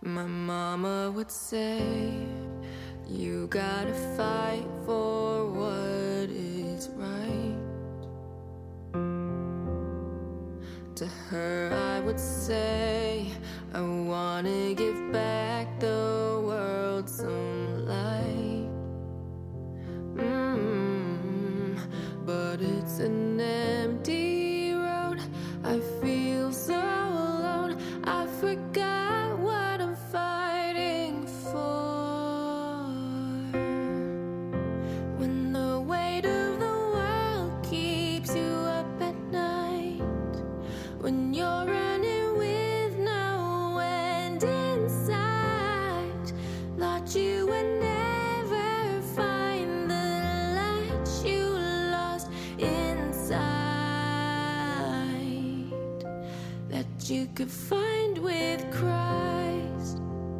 My mama would say, you gotta fight for what is right. To her I would say, I wanna give back the world some light. But it's an empty road. I feel so alone. I forgot what I'm fighting for. When the weight of the world keeps you up at night, when you're running with no end in sight, thought you would never find the light you lost inside, that you could find with Christ.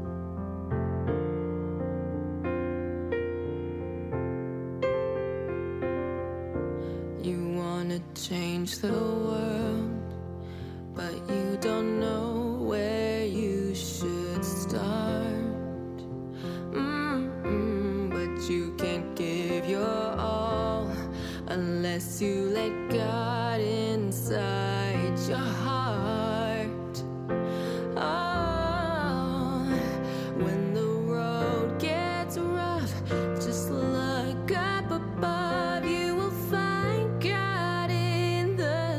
You wanna change the world, but you don't know where you should start. But you can't give your all unless you let God inside your heart. Oh, when the road gets rough, just look up above. You will find God in the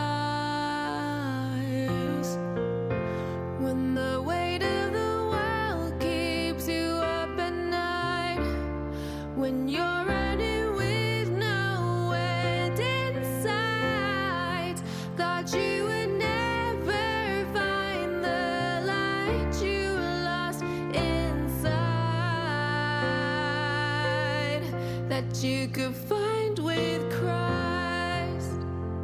stars. When the weight of the world keeps you up at night, when you're running with no end in sight, thought you would never find the light you lost inside, that you could find with Christ.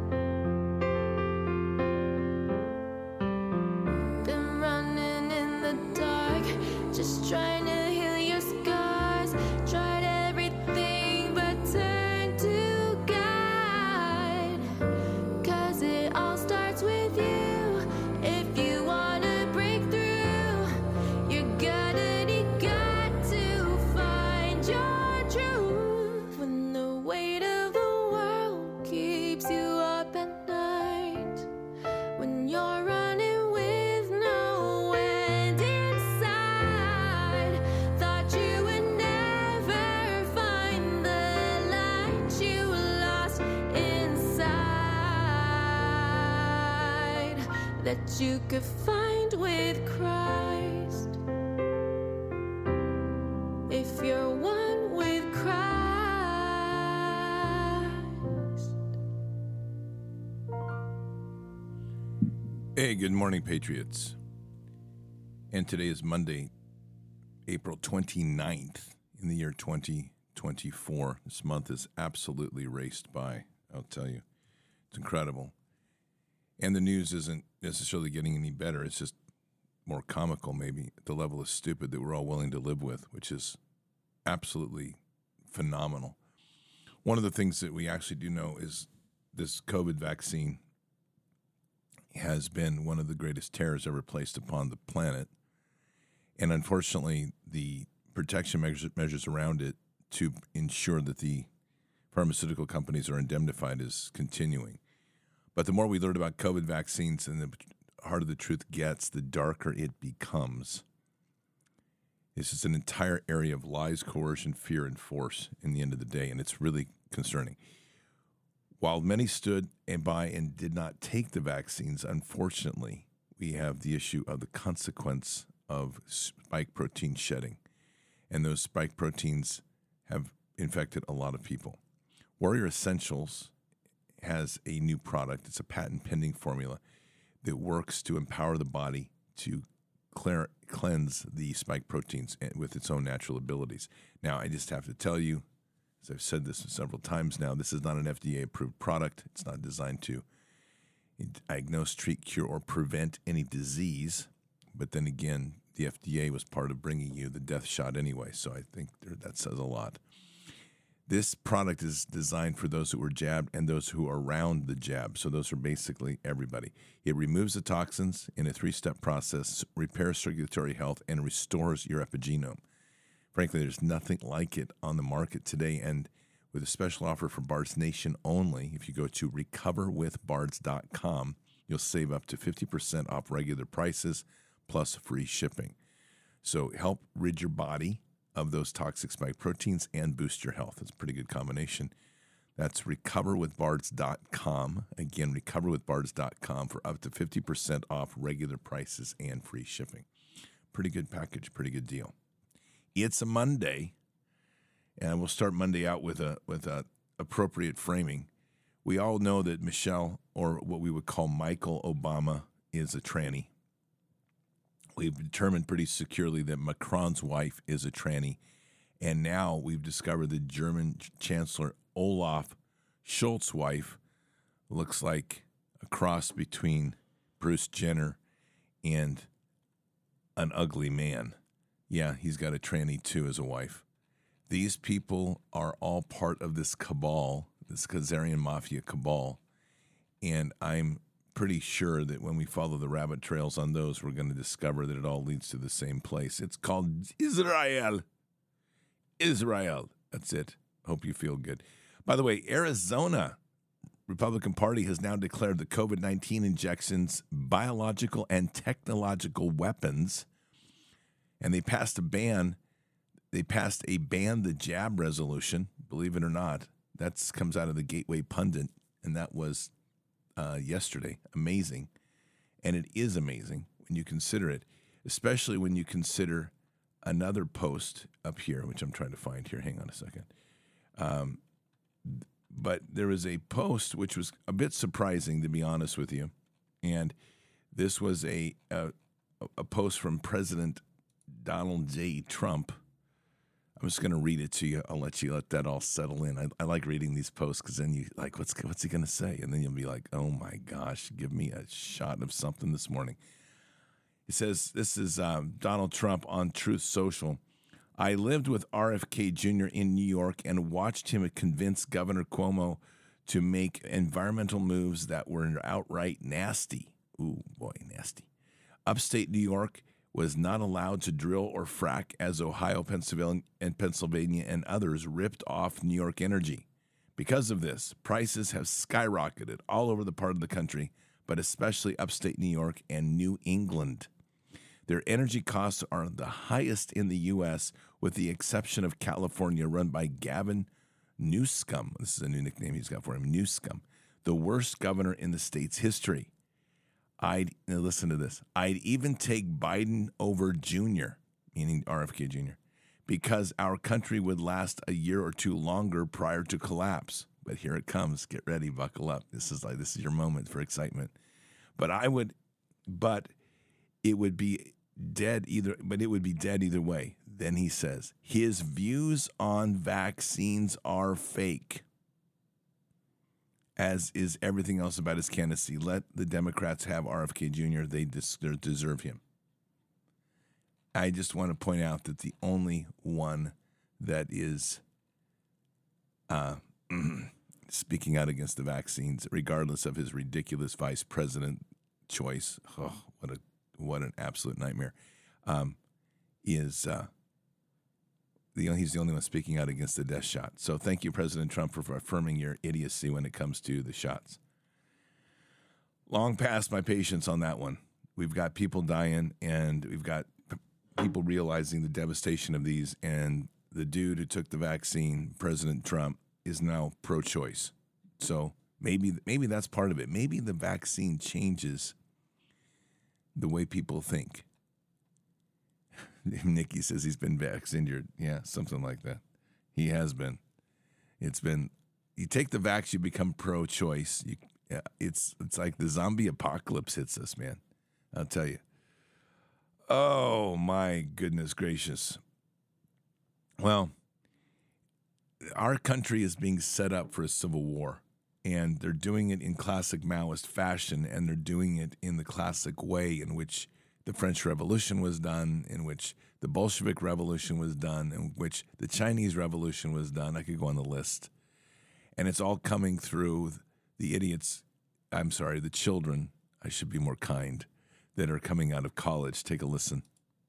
Been running in the dark, just trying to heal your scars. Tried everything but turned to God, 'cause it all starts with you. If you wanna break through, you're gonna need God to find your truth. When the weight of the world keeps you up at night, when you're running with no end inside, thought you would never find the light you lost inside, that you could find with Christ. If you're one with Christ. Hey, good morning, Patriots. And today is Monday, April 29th in the year 2024. This month is absolutely raced by, I'll tell you. It's incredible. And the news isn't necessarily getting any better. It's just more comical, maybe, at the level of stupid that we're all willing to live with, which is absolutely phenomenal. One of the things that we actually do know is this COVID vaccine has been one of the greatest terrors ever placed upon the planet. And unfortunately, the protection measures around it to ensure that the pharmaceutical companies are indemnified is continuing. But the more we learn about COVID vaccines and the harder the truth gets, the darker it becomes. This is an entire area of lies, coercion, fear, and force in the end of the day, and it's really concerning. While many stood by and did not take the vaccines, unfortunately, we have the issue of the consequence of spike protein shedding. And those spike proteins have infected a lot of people. Warrior Essentials has a new product. It's a patent-pending formula that works to empower the body to cleanse the spike proteins with its own natural abilities. Now, I just have to tell you, as I've said this several times now, this is not an FDA-approved product. It's not designed to diagnose, treat, cure, or prevent any disease. But then again, the FDA was part of bringing you the death shot anyway, so I think that says a lot. This product is designed for those who were jabbed and those who are around the jab. So those are basically everybody. It removes the toxins in a 3-step process, repairs circulatory health, and restores your epigenome. Frankly, there's nothing like it on the market today. And with a special offer for Bards Nation only, if you go to recoverwithbards.com, you'll save up to 50% off regular prices plus free shipping. So help rid your body of those toxic spike proteins and boost your health. It's a pretty good combination. That's recoverwithbards.com. Again, recoverwithbards.com for up to 50% off regular prices and free shipping. Pretty good package, pretty good deal. It's a Monday, and we'll start Monday out with a appropriate framing. We all know that Michelle, or what we would call Michael Obama, is a tranny. We've determined pretty securely that Macron's wife is a tranny. And now we've discovered the German Chancellor Olaf Scholz's wife looks like a cross between Bruce Jenner and an ugly man. Yeah, he's got a tranny too as a wife. These people are all part of this cabal, this Khazarian mafia cabal. And I'm pretty sure that when we follow the rabbit trails on those, we're going to discover that it all leads to the same place. It's called Israel. Israel. That's it. Hope you feel good. By the way, Arizona Republican Party has now declared the COVID-19 injections biological and technological weapons, and they passed a ban. They passed a ban the jab resolution, believe it or not. That comes out of the Gateway Pundit, and that was yesterday. Amazing. And it is amazing when you consider it, especially when you consider another post up here, which I'm trying to find here. Hang on a second. But there is a post which was a bit surprising, to be honest with you. And this was a post from President Donald J. Trump. I'm just going to read it to you. I'll let that all settle in. I like reading these posts because then you like, what's he going to say? And then you'll be like, oh my gosh, give me a shot of something this morning. It says, this is Donald Trump on Truth Social. I lived with RFK Jr. in New York and watched him convince Governor Cuomo to make environmental moves that were outright nasty. Ooh, boy, nasty. Upstate New York was not allowed to drill or frack as Ohio, Pennsylvania, and others ripped off New York energy. Because of this, prices have skyrocketed all over the part of the country, but especially upstate New York and New England. Their energy costs are the highest in the U.S., with the exception of California, run by Gavin Newsom. This is a new nickname he's got for him, Newsom, the worst governor in the state's history. Now listen to this. I'd even take Biden over Jr., meaning RFK Jr., because our country would last a year or two longer prior to collapse. But here it comes. Get ready, buckle up. This is your moment for excitement. But it would be dead either way. Then he says, his views on vaccines are fake, as is everything else about his candidacy. Let the Democrats have RFK Jr. They deserve him. I just want to point out that the only one that is speaking out against the vaccines, regardless of his ridiculous vice president choice, what an absolute nightmare, he's the only one speaking out against the death shot. So thank you, President Trump, for affirming your idiocy when it comes to the shots. Long past my patience on that one. We've got people dying, and we've got people realizing the devastation of these, and the dude who took the vaccine, President Trump, is now pro-choice. So maybe that's part of it. Maybe the vaccine changes the way people think. Nikki says he's been vaccinated. Yeah, something like that. He has been. It's been, you take the vax, you become pro-choice. It's like the zombie apocalypse hits us, man. I'll tell you. Oh, my goodness gracious. Well, our country is being set up for a civil war, and they're doing it in classic Maoist fashion, and they're doing it in the classic way in which the French Revolution was done, in which the Bolshevik Revolution was done, in which the Chinese Revolution was done. I could go on the list. And it's all coming through the idiots, the children, I should be more kind, that are coming out of college. Take a listen.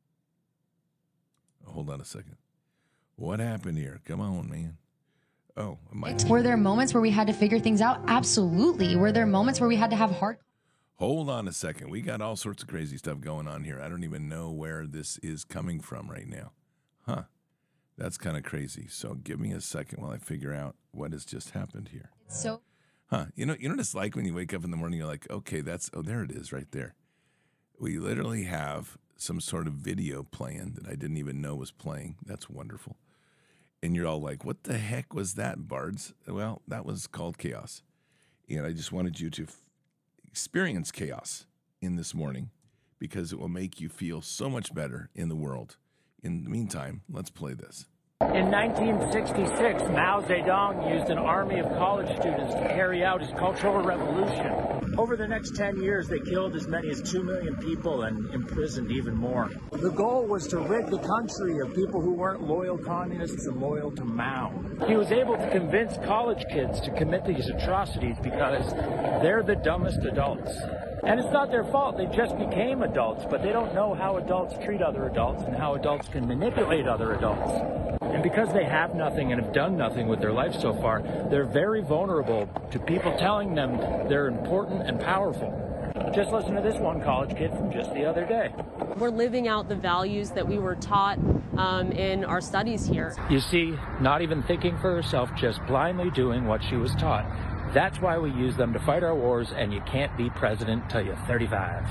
Hold on a second. What happened here? Come on, man. Oh, Were there moments where we had to figure things out? Absolutely. Were there moments where we had to have hard... Hold on a second. We got all sorts of crazy stuff going on here. I don't even know where this is coming from right now. Huh. That's kind of crazy. So give me a second while I figure out what has just happened here. So... Huh. You know what it's like when you wake up in the morning, you're like, okay, there it is right there. We literally have some sort of video playing that I didn't even know was playing. That's wonderful. And you're all like, what the heck was that, Bards? Well, that was called chaos. And I just wanted you to experience chaos in this morning because it will make you feel so much better in the world. In the meantime, let's play this. In 1966, Mao Zedong used an army of college students to carry out his Cultural Revolution. Over the next 10 years, they killed as many as 2 million people and imprisoned even more. The goal was to rid the country of people who weren't loyal communists and loyal to Mao. He was able to convince college kids to commit these atrocities because they're the dumbest adults. And it's not their fault. They just became adults, but they don't know how adults treat other adults and how adults can manipulate other adults. And because they have nothing and have done nothing with their life so far, they're very vulnerable to people telling them they're important and powerful. Just listen to this one college kid from just the other day. We're living out the values that we were taught in our studies here. You see, not even thinking for herself, just blindly doing what she was taught. That's why we use them to fight our wars, and you can't be president till you're 35.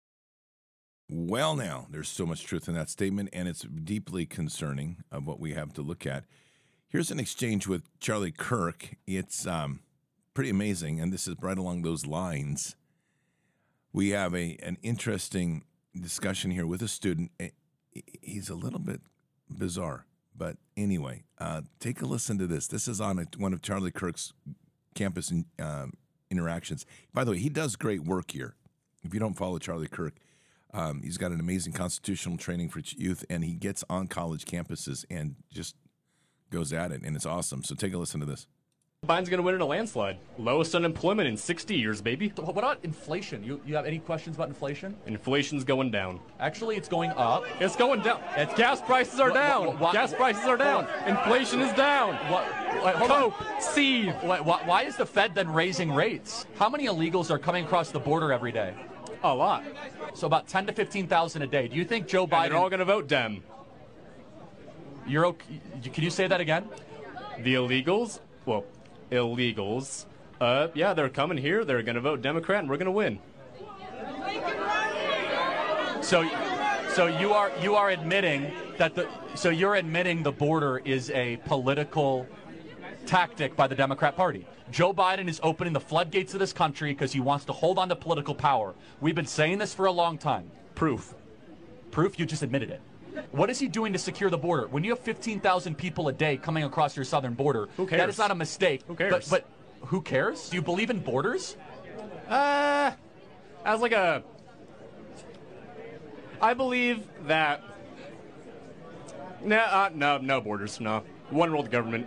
Well, now, there's so much truth in that statement, and it's deeply concerning of what we have to look at. Here's an exchange with Charlie Kirk. It's pretty amazing, and this is right along those lines. We have an interesting discussion here with a student. He's a little bit bizarre, but anyway, take a listen to this. This is on one of Charlie Kirk's campus interactions. By the way, he does great work here. If you don't follow Charlie Kirk, he's got an amazing constitutional training for youth, and he gets on college campuses and just goes at it, and it's awesome. So take a listen to this. Biden's going to win in a landslide. Lowest unemployment in 60 years, baby. What about inflation? You have any questions about inflation? Inflation's going down. Actually, it's going up. It's going down. Gas prices are down. Gas prices are down. Inflation is down. Cope, seed. Why is the Fed then raising rates? How many illegals are coming across the border every day? A lot. So about 10 to 15,000 a day. Do you think Joe Biden... And they're all going to vote Dem. You're okay? Can you say that again? The illegals? Well, illegals. Yeah, they're coming here. They're going to vote Democrat, and we're going to win. So you are admitting that you're admitting the border is a political tactic by the Democrat Party. Joe Biden is opening the floodgates of this country because he wants to hold on to political power. We've been saying this for a long time. Proof? You just admitted it. What is he doing to secure the border? When you have 15,000 people a day coming across your southern border, who cares? That is not a mistake. Who cares? But who cares? Do you believe in borders? I believe that... No borders, no. One world government.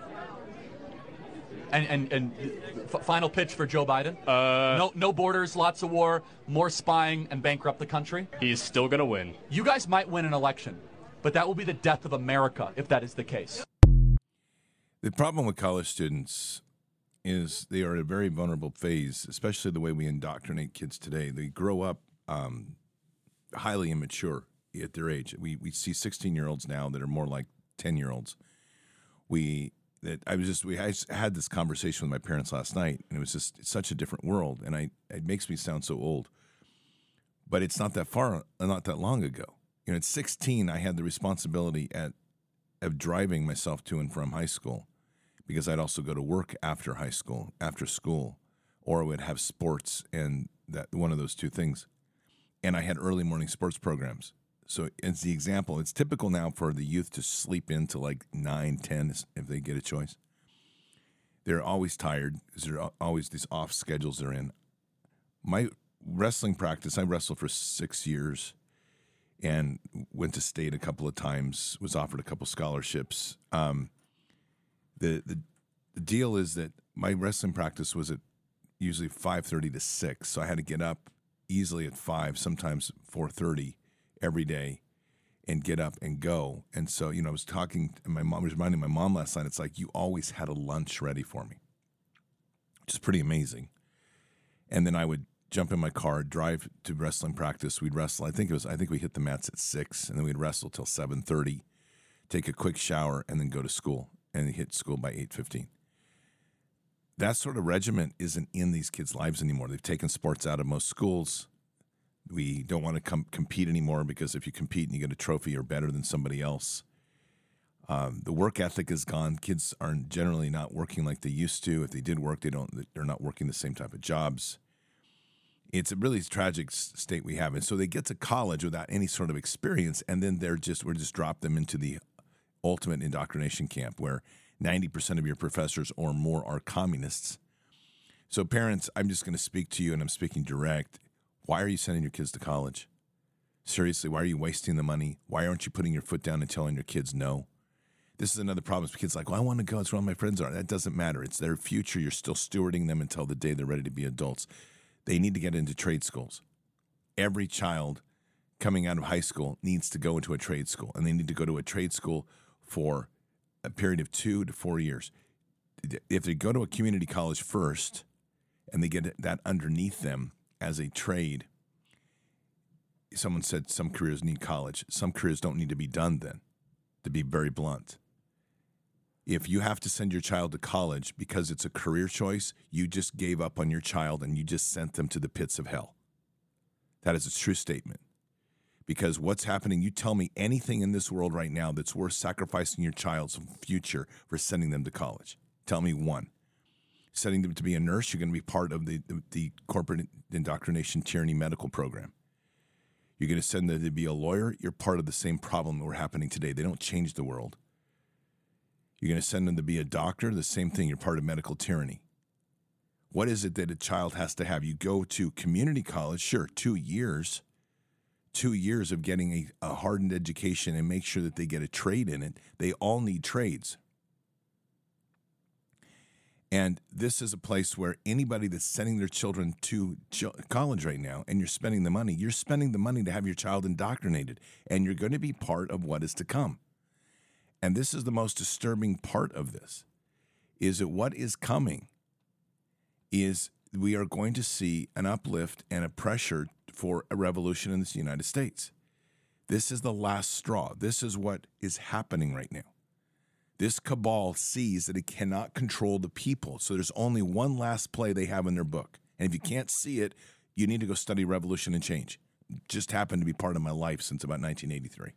And final pitch for Joe Biden? No borders, lots of war, more spying, and bankrupt the country? He's still going to win. You guys might win an election, but that will be the death of America if that is the case. The problem with college students is they are at a very vulnerable phase, especially the way we indoctrinate kids today. They grow up highly immature at their age. We see 16-year-olds now that are more like 10-year-olds. I had this conversation with my parents last night, and it was just such a different world, and it makes me sound so old. But it's not that long ago. You know, at 16, I had the responsibility of driving myself to and from high school, because I'd also go to work after high school, after school, or I would have sports, and that one of those two things. And I had early morning sports programs. So it's the example. It's typical now for the youth to sleep into like 9, 10 if they get a choice. They're always tired because there are always these off schedules they're in. wrestling practice, I wrestled for 6 years and went to state a couple of times, was offered a couple scholarships. The deal is that my wrestling practice was at usually 5:30 to 6, so I had to get up easily at 5, sometimes 4:30 every day, and get up and go. And so, I was talking to my mom, reminding my mom last night, it's like you always had a lunch ready for me, which is pretty amazing. And then I would jump in my car, drive to wrestling practice. We'd wrestle. I think we hit the mats at 6, and then we'd wrestle till 7:30, take a quick shower, and then go to school, and hit school by 8:15. That sort of regiment isn't in these kids' lives anymore. They've taken sports out of most schools. We don't want to compete anymore, because if you compete and you get a trophy, you're better than somebody else. The work ethic is gone. Kids are generally not working like they used to. If they did work, they're not working the same type of jobs. It's a really tragic state we have. And so they get to college without any sort of experience, and then we're just drop them into the ultimate indoctrination camp where 90% of your professors or more are communists. So parents, I'm just going to speak to you, and I'm speaking direct. Why are you sending your kids to college? Seriously, why are you wasting the money? Why aren't you putting your foot down and telling your kids no? This is another problem. Kids are like, well, I want to go. It's where all my friends are. That doesn't matter. It's their future. You're still stewarding them until the day they're ready to be adults. They need to get into trade schools. Every child coming out of high school needs to go into a trade school, and they need to go to a trade school for a period of 2 to 4 years. If they go to a community college first and they get that underneath them as a trade, someone said some careers need college. Some careers don't need to be done then, to be very blunt. If you have to send your child to college because it's a career choice, you just gave up on your child and you just sent them to the pits of hell. That is a true statement. Because what's happening, you tell me anything in this world right now that's worth sacrificing your child's future for sending them to college. Tell me one. Sending them to be a nurse, you're going to be part of the corporate indoctrination tyranny medical program. You're going to send them to be a lawyer, you're part of the same problem that we're happening today. They don't change the world. You're going to send them to be a doctor, the same thing, you're part of medical tyranny. What is it that a child has to have? You go to community college, sure, 2 years. 2 years of getting a hardened education and make sure that they get a trade in it. They all need trades. And this is a place where anybody that's sending their children to college right now, and you're spending the money to have your child indoctrinated, and you're going to be part of what is to come. And this is the most disturbing part of this, is that what is coming is we are going to see an uplift and a pressure for a revolution in the United States. This is the last straw. This is what is happening right now. This cabal sees that it cannot control the people, so there's only one last play they have in their book. And if you can't see it, you need to go study Revolution and Change. It just happened to be part of my life since about 1983.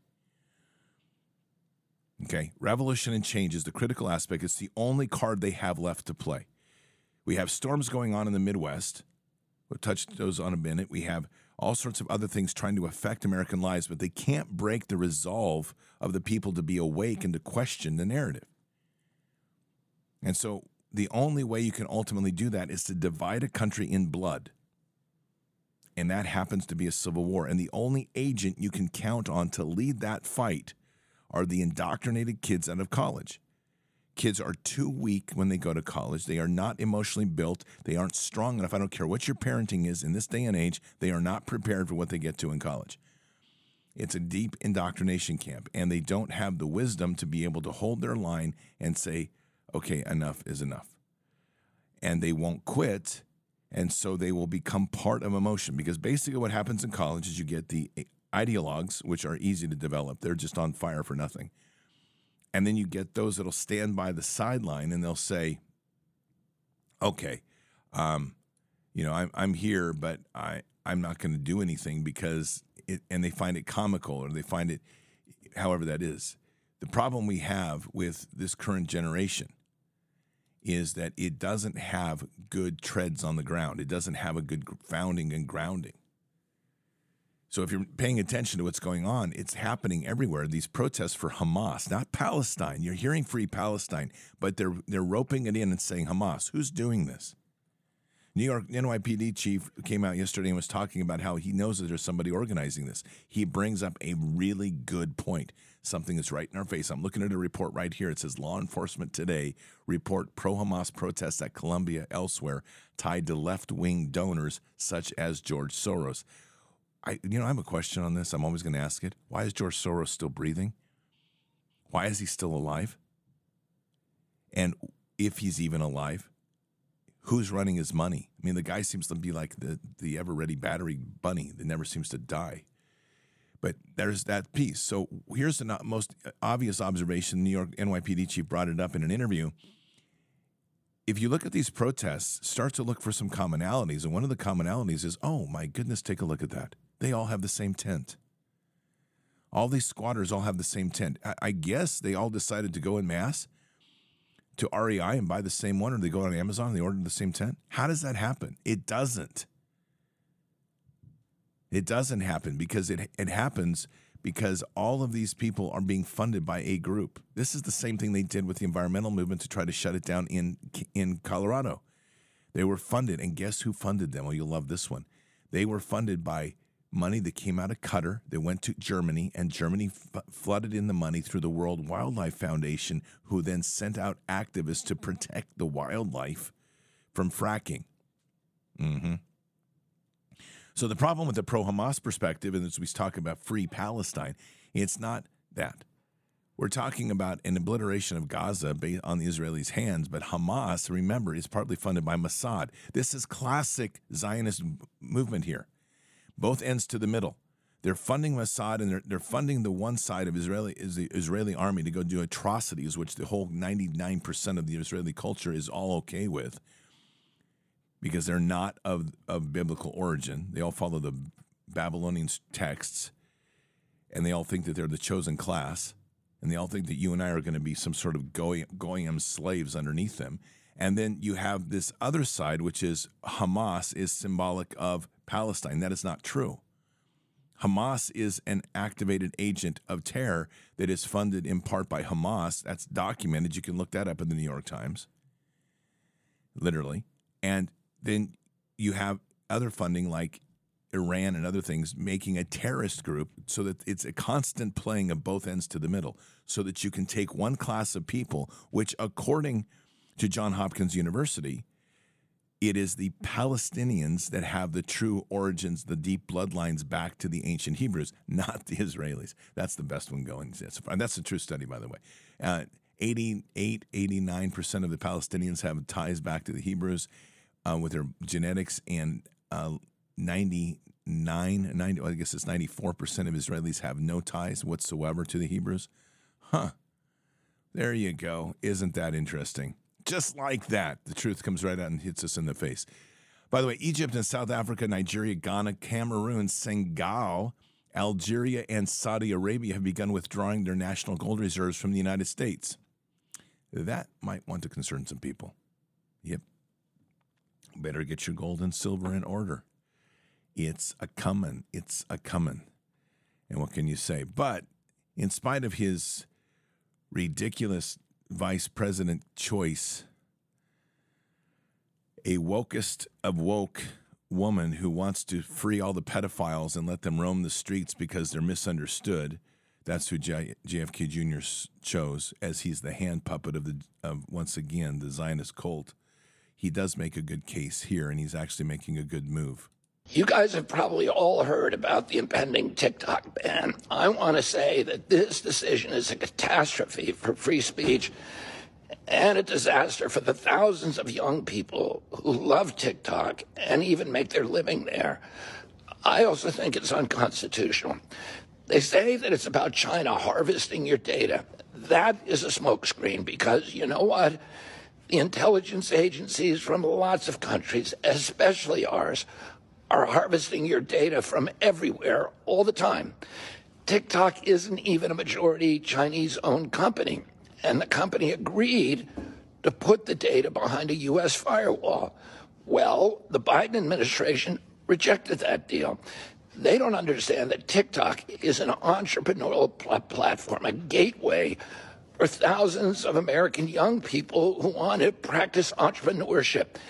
Okay, Revolution and Change is the critical aspect. It's the only card they have left to play. We have storms going on in the Midwest. We'll touch those on a minute. We have all sorts of other things trying to affect American lives, but they can't break the resolve of the people to be awake and to question the narrative. And so the only way you can ultimately do that is to divide a country in blood. And that happens to be a civil war. And the only agent you can count on to lead that fight are the indoctrinated kids out of college. Kids are too weak when they go to college. They are not emotionally built. They aren't strong enough. I don't care what your parenting is in this day and age. They are not prepared for what they get to in college. It's a deep indoctrination camp, and they don't have the wisdom to be able to hold their line and say, okay, enough is enough. And they won't quit, and so they will become part of emotion, because basically what happens in college is you get the ideologues, which are easy to develop. They're just on fire for nothing. And then you get those that'll stand by the sideline and they'll say, okay, I'm here, but I'm not going to do anything because and they find it comical, or they find it, however that is. The problem we have with this current generation is that it doesn't have good treads on the ground. It doesn't have a good founding and grounding. So if you're paying attention to what's going on, it's happening everywhere. These protests for Hamas, not Palestine. You're hearing Free Palestine, but they're roping it in and saying Hamas. Who's doing this? New York NYPD chief came out yesterday and was talking about how he knows that there's somebody organizing this. He brings up a really good point. Something that's right in our face. I'm looking at a report right here. It says Law Enforcement Today report pro-Hamas protests at Colombia elsewhere tied to left-wing donors such as George Soros. I have a question on this. I'm always going to ask it. Why is George Soros still breathing? Why is he still alive? And if he's even alive, who's running his money? I mean, the guy seems to be like the ever-ready battery bunny that never seems to die. But there's that piece. So here's the most obvious observation. New York NYPD chief brought it up in an interview. If you look at these protests, start to look for some commonalities. And one of the commonalities is, oh, my goodness, take a look at that. They all have the same tent. All these squatters all have the same tent. I guess they all decided to go en masse to REI and buy the same one, or they go on Amazon and they order the same tent. How does that happen? It doesn't. It doesn't happen because it happens because all of these people are being funded by a group. This is the same thing they did with the environmental movement to try to shut it down in Colorado. They were funded, and guess who funded them? Well, you'll love this one. They were funded by money that came out of Qatar. They went to Germany, and Germany flooded in the money through the World Wildlife Foundation, who then sent out activists to protect the wildlife from fracking. Mm-hmm. So the problem with the pro-Hamas perspective, and as we talk about free Palestine, it's not that. We're talking about an obliteration of Gaza based on the Israelis' hands, but Hamas, remember, is partly funded by Mossad. This is classic Zionist movement here. Both ends to the middle. They're funding Mossad, and they're funding the one side of the Israeli army to go do atrocities, which the whole 99% of the Israeli culture is all okay with, because they're not of biblical origin. They all follow the Babylonian texts, and they all think that they're the chosen class, and they all think that you and I are going to be some sort of goyim slaves underneath them. And then you have this other side, which is Hamas is symbolic of Palestine. That is not true. Hamas is an activated agent of terror that is funded in part by Hamas. That's documented. You can look that up in the New York Times, literally. And then you have other funding like Iran and other things making a terrorist group so that it's a constant playing of both ends to the middle so that you can take one class of people, which according to Johns Hopkins University, it is the Palestinians that have the true origins, the deep bloodlines back to the ancient Hebrews, not the Israelis. That's the best one going. That's a true study, by the way. 89% of the Palestinians have ties back to the Hebrews with their genetics, and 94% of Israelis have no ties whatsoever to the Hebrews. Huh. There you go. Isn't that interesting? Just like that, the truth comes right out and hits us in the face. By the way, Egypt and South Africa, Nigeria, Ghana, Cameroon, Senegal, Algeria, and Saudi Arabia have begun withdrawing their national gold reserves from the United States. That might want to concern some people. Yep. Better get your gold and silver in order. It's a comin'. It's a comin'. And what can you say? But in spite of his ridiculous vice president choice, a wokest of woke woman who wants to free all the pedophiles and let them roam the streets because they're misunderstood. That's who JFK Jr. chose, as he's the hand puppet of once again, the Zionist cult. He does make a good case here, and he's actually making a good move. You guys have probably all heard about the impending TikTok ban. I want to say that this decision is a catastrophe for free speech and a disaster for the thousands of young people who love TikTok and even make their living there. I also think it's unconstitutional. They say that it's about China harvesting your data. That is a smokescreen, because you know what? The intelligence agencies from lots of countries, especially ours, are harvesting your data from everywhere all the time. TikTok isn't even a majority Chinese-owned company, and the company agreed to put the data behind a U.S. firewall. Well, the Biden administration rejected that deal. They don't understand that TikTok is an entrepreneurial platform, a gateway for thousands of American young people who want to practice entrepreneurship.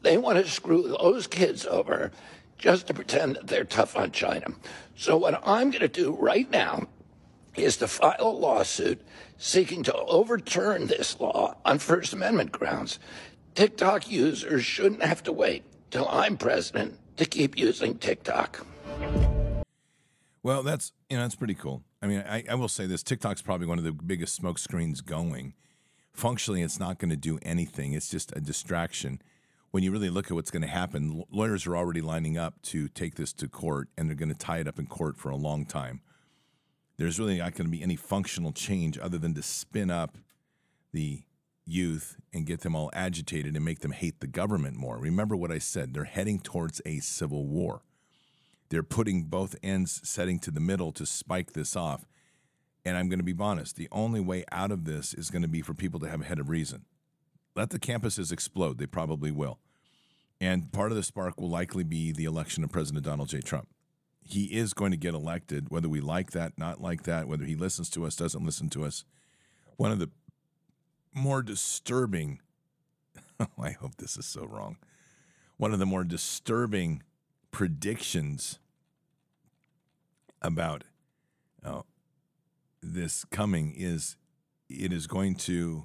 They want to screw those kids over just to pretend that they're tough on China. So what I'm going to do right now is to file a lawsuit seeking to overturn this law on First Amendment grounds. TikTok users shouldn't have to wait till I'm president to keep using TikTok. Well, that's pretty cool. I mean, I will say this. TikTok's probably one of the biggest smoke screens going. Functionally, it's not going to do anything. It's just a distraction. When you really look at what's going to happen, lawyers are already lining up to take this to court, and they're going to tie it up in court for a long time. There's really not going to be any functional change other than to spin up the youth and get them all agitated and make them hate the government more. Remember what I said. They're heading towards a civil war. They're putting both ends setting to the middle to spike this off. And I'm going to be honest, the only way out of this is going to be for people to have a head of reason. Let the campuses explode. They probably will. And part of the spark will likely be the election of President Donald J. Trump. He is going to get elected, whether we like that, not like that, whether he listens to us, doesn't listen to us. One of the more disturbing, I hope this is so wrong, one of the more disturbing predictions about this coming is it is going to,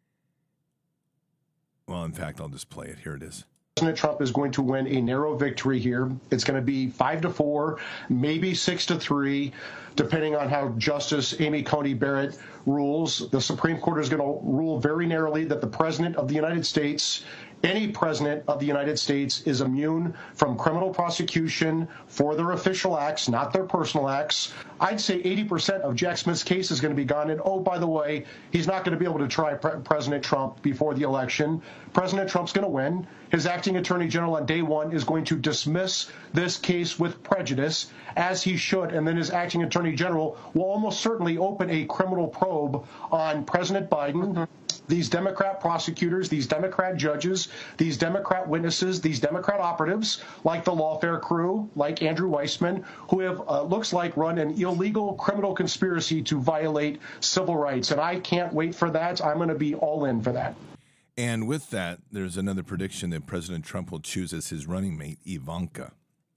well, in fact, I'll just play it. Here it is. President Trump is going to win a narrow victory here. It's going to be 5-4, maybe 6-3, depending on how Justice Amy Coney Barrett rules. The Supreme Court is going to rule very narrowly that the President of the United States, any president of the United States, is immune from criminal prosecution for their official acts, not their personal acts. I'd say 80% of Jack Smith's case is going to be gone. And, oh, by the way, he's not going to be able to try President Trump before the election. President Trump's going to win. His acting attorney general on day one is going to dismiss this case with prejudice, as he should. And then his acting attorney general will almost certainly open a criminal probe on President Biden, these Democrat prosecutors, these Democrat judges, these Democrat witnesses, these Democrat operatives, like the lawfare crew, like Andrew Weissman, who have, looks like, run an illegal criminal conspiracy to violate civil rights. And I can't wait for that. I'm going to be all in for that. And with that, there's another prediction that President Trump will choose as his running mate, Ivanka.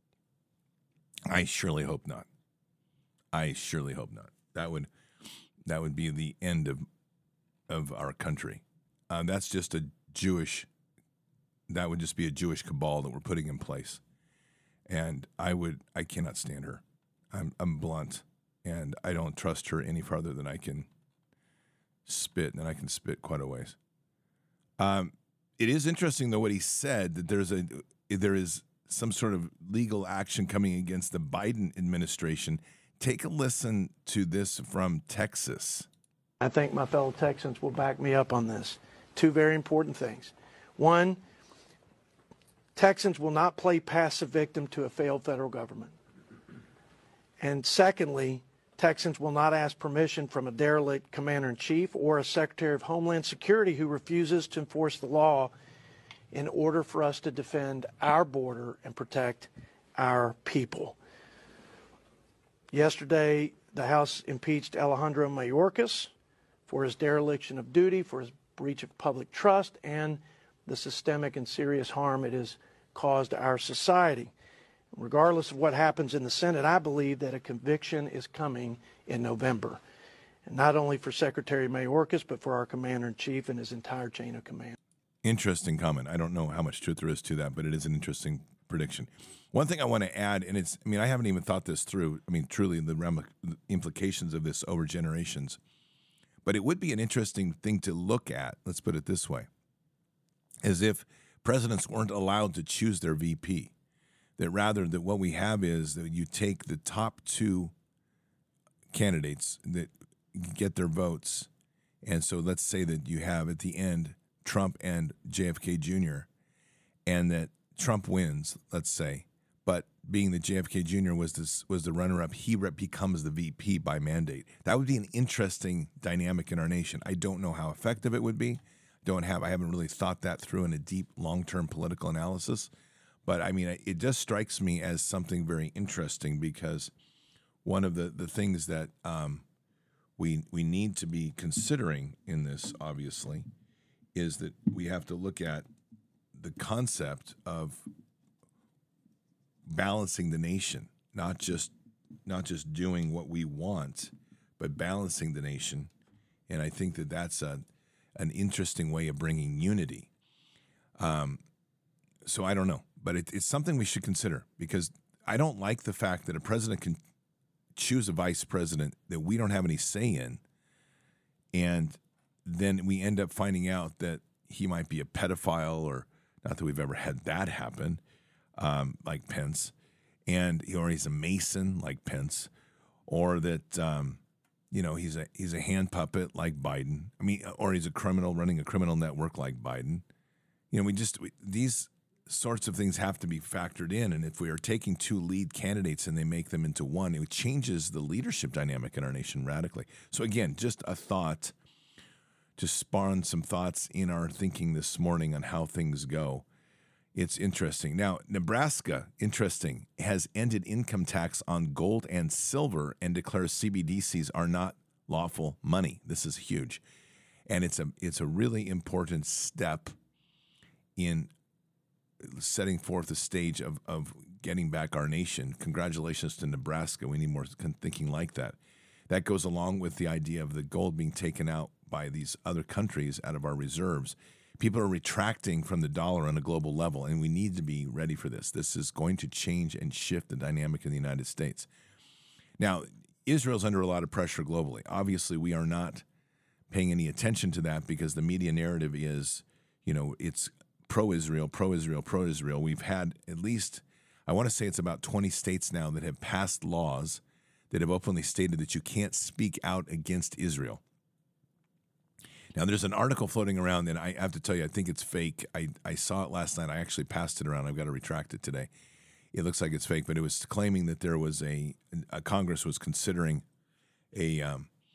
I surely hope not. I surely hope not. That would be the end of our country. That's just that would just be a Jewish cabal that we're putting in place. And I cannot stand her. I'm blunt, and I don't trust her any farther than I can spit, and I can spit quite a ways. It is interesting, though, what he said, that there is some sort of legal action coming against the Biden administration. Take a listen to this from Texas. I think my fellow Texans will back me up on this. Two very important things. One, Texans will not play passive victim to a failed federal government. And secondly, Texans will not ask permission from a derelict commander-in-chief or a secretary of Homeland Security who refuses to enforce the law in order for us to defend our border and protect our people. Yesterday, the House impeached Alejandro Mayorkas for his dereliction of duty, for his breach of public trust, and the systemic and serious harm it has caused our society. Regardless of what happens in the Senate, I believe that a conviction is coming in November. And not only for Secretary Mayorkas, but for our commander-in-chief and his entire chain of command. Interesting comment. I don't know how much truth there is to that, but it is an interesting prediction. One thing I want to add, and I haven't even thought this through. Truly the implications of this over generations. But it would be an interesting thing to look at, let's put it this way, as if presidents weren't allowed to choose their VP. That rather that what we have is that you take the top two candidates that get their votes, and so let's say that you have at the end Trump and JFK Jr., and that Trump wins, let's say, but being that JFK Jr. was the runner-up, he becomes the VP by mandate. That would be an interesting dynamic in our nation. I don't know how effective it would be. I haven't really thought that through in a deep, long-term political analysis. But, it just strikes me as something very interesting because one of the things that we need to be considering in this, obviously, is that we have to look at the concept of balancing the nation, not just doing what we want, but balancing the nation. And I think that that's an interesting way of bringing unity. So I don't know, but it's something we should consider, because I don't like the fact that a president can choose a vice president that we don't have any say in, and then we end up finding out that he might be a pedophile, or not that we've ever had that happen, like Pence, or he's a Mason like Pence, or that he's a hand puppet like Biden. I mean, or he's a criminal running a criminal network like Biden. These sorts of things have to be factored in, and if we are taking two lead candidates and they make them into one, it changes the leadership dynamic in our nation radically. So again, just a thought to spawn some thoughts in our thinking this morning on how things go. It's interesting. Now, Nebraska, interesting, has ended income tax on gold and silver and declares CBDCs are not lawful money. This is huge, and it's a really important step in setting forth a stage of getting back our nation. Congratulations to Nebraska. We need more thinking like that. That goes along with the idea of the gold being taken out by these other countries out of our reserves. People are retracting from the dollar on a global level, and we need to be ready for this. This is going to change and shift the dynamic in the United States. Now, Israel's under a lot of pressure globally. Obviously, we are not paying any attention to that because the media narrative is, it's pro-Israel, pro-Israel, pro-Israel. We've had at least, I want to say it's about 20 states now that have passed laws that have openly stated that you can't speak out against Israel. Now, there's an article floating around, and I have to tell you, I think it's fake. I saw it last night. I actually passed it around. I've got to retract it today. It looks like it's fake, but it was claiming that there was a Congress was considering a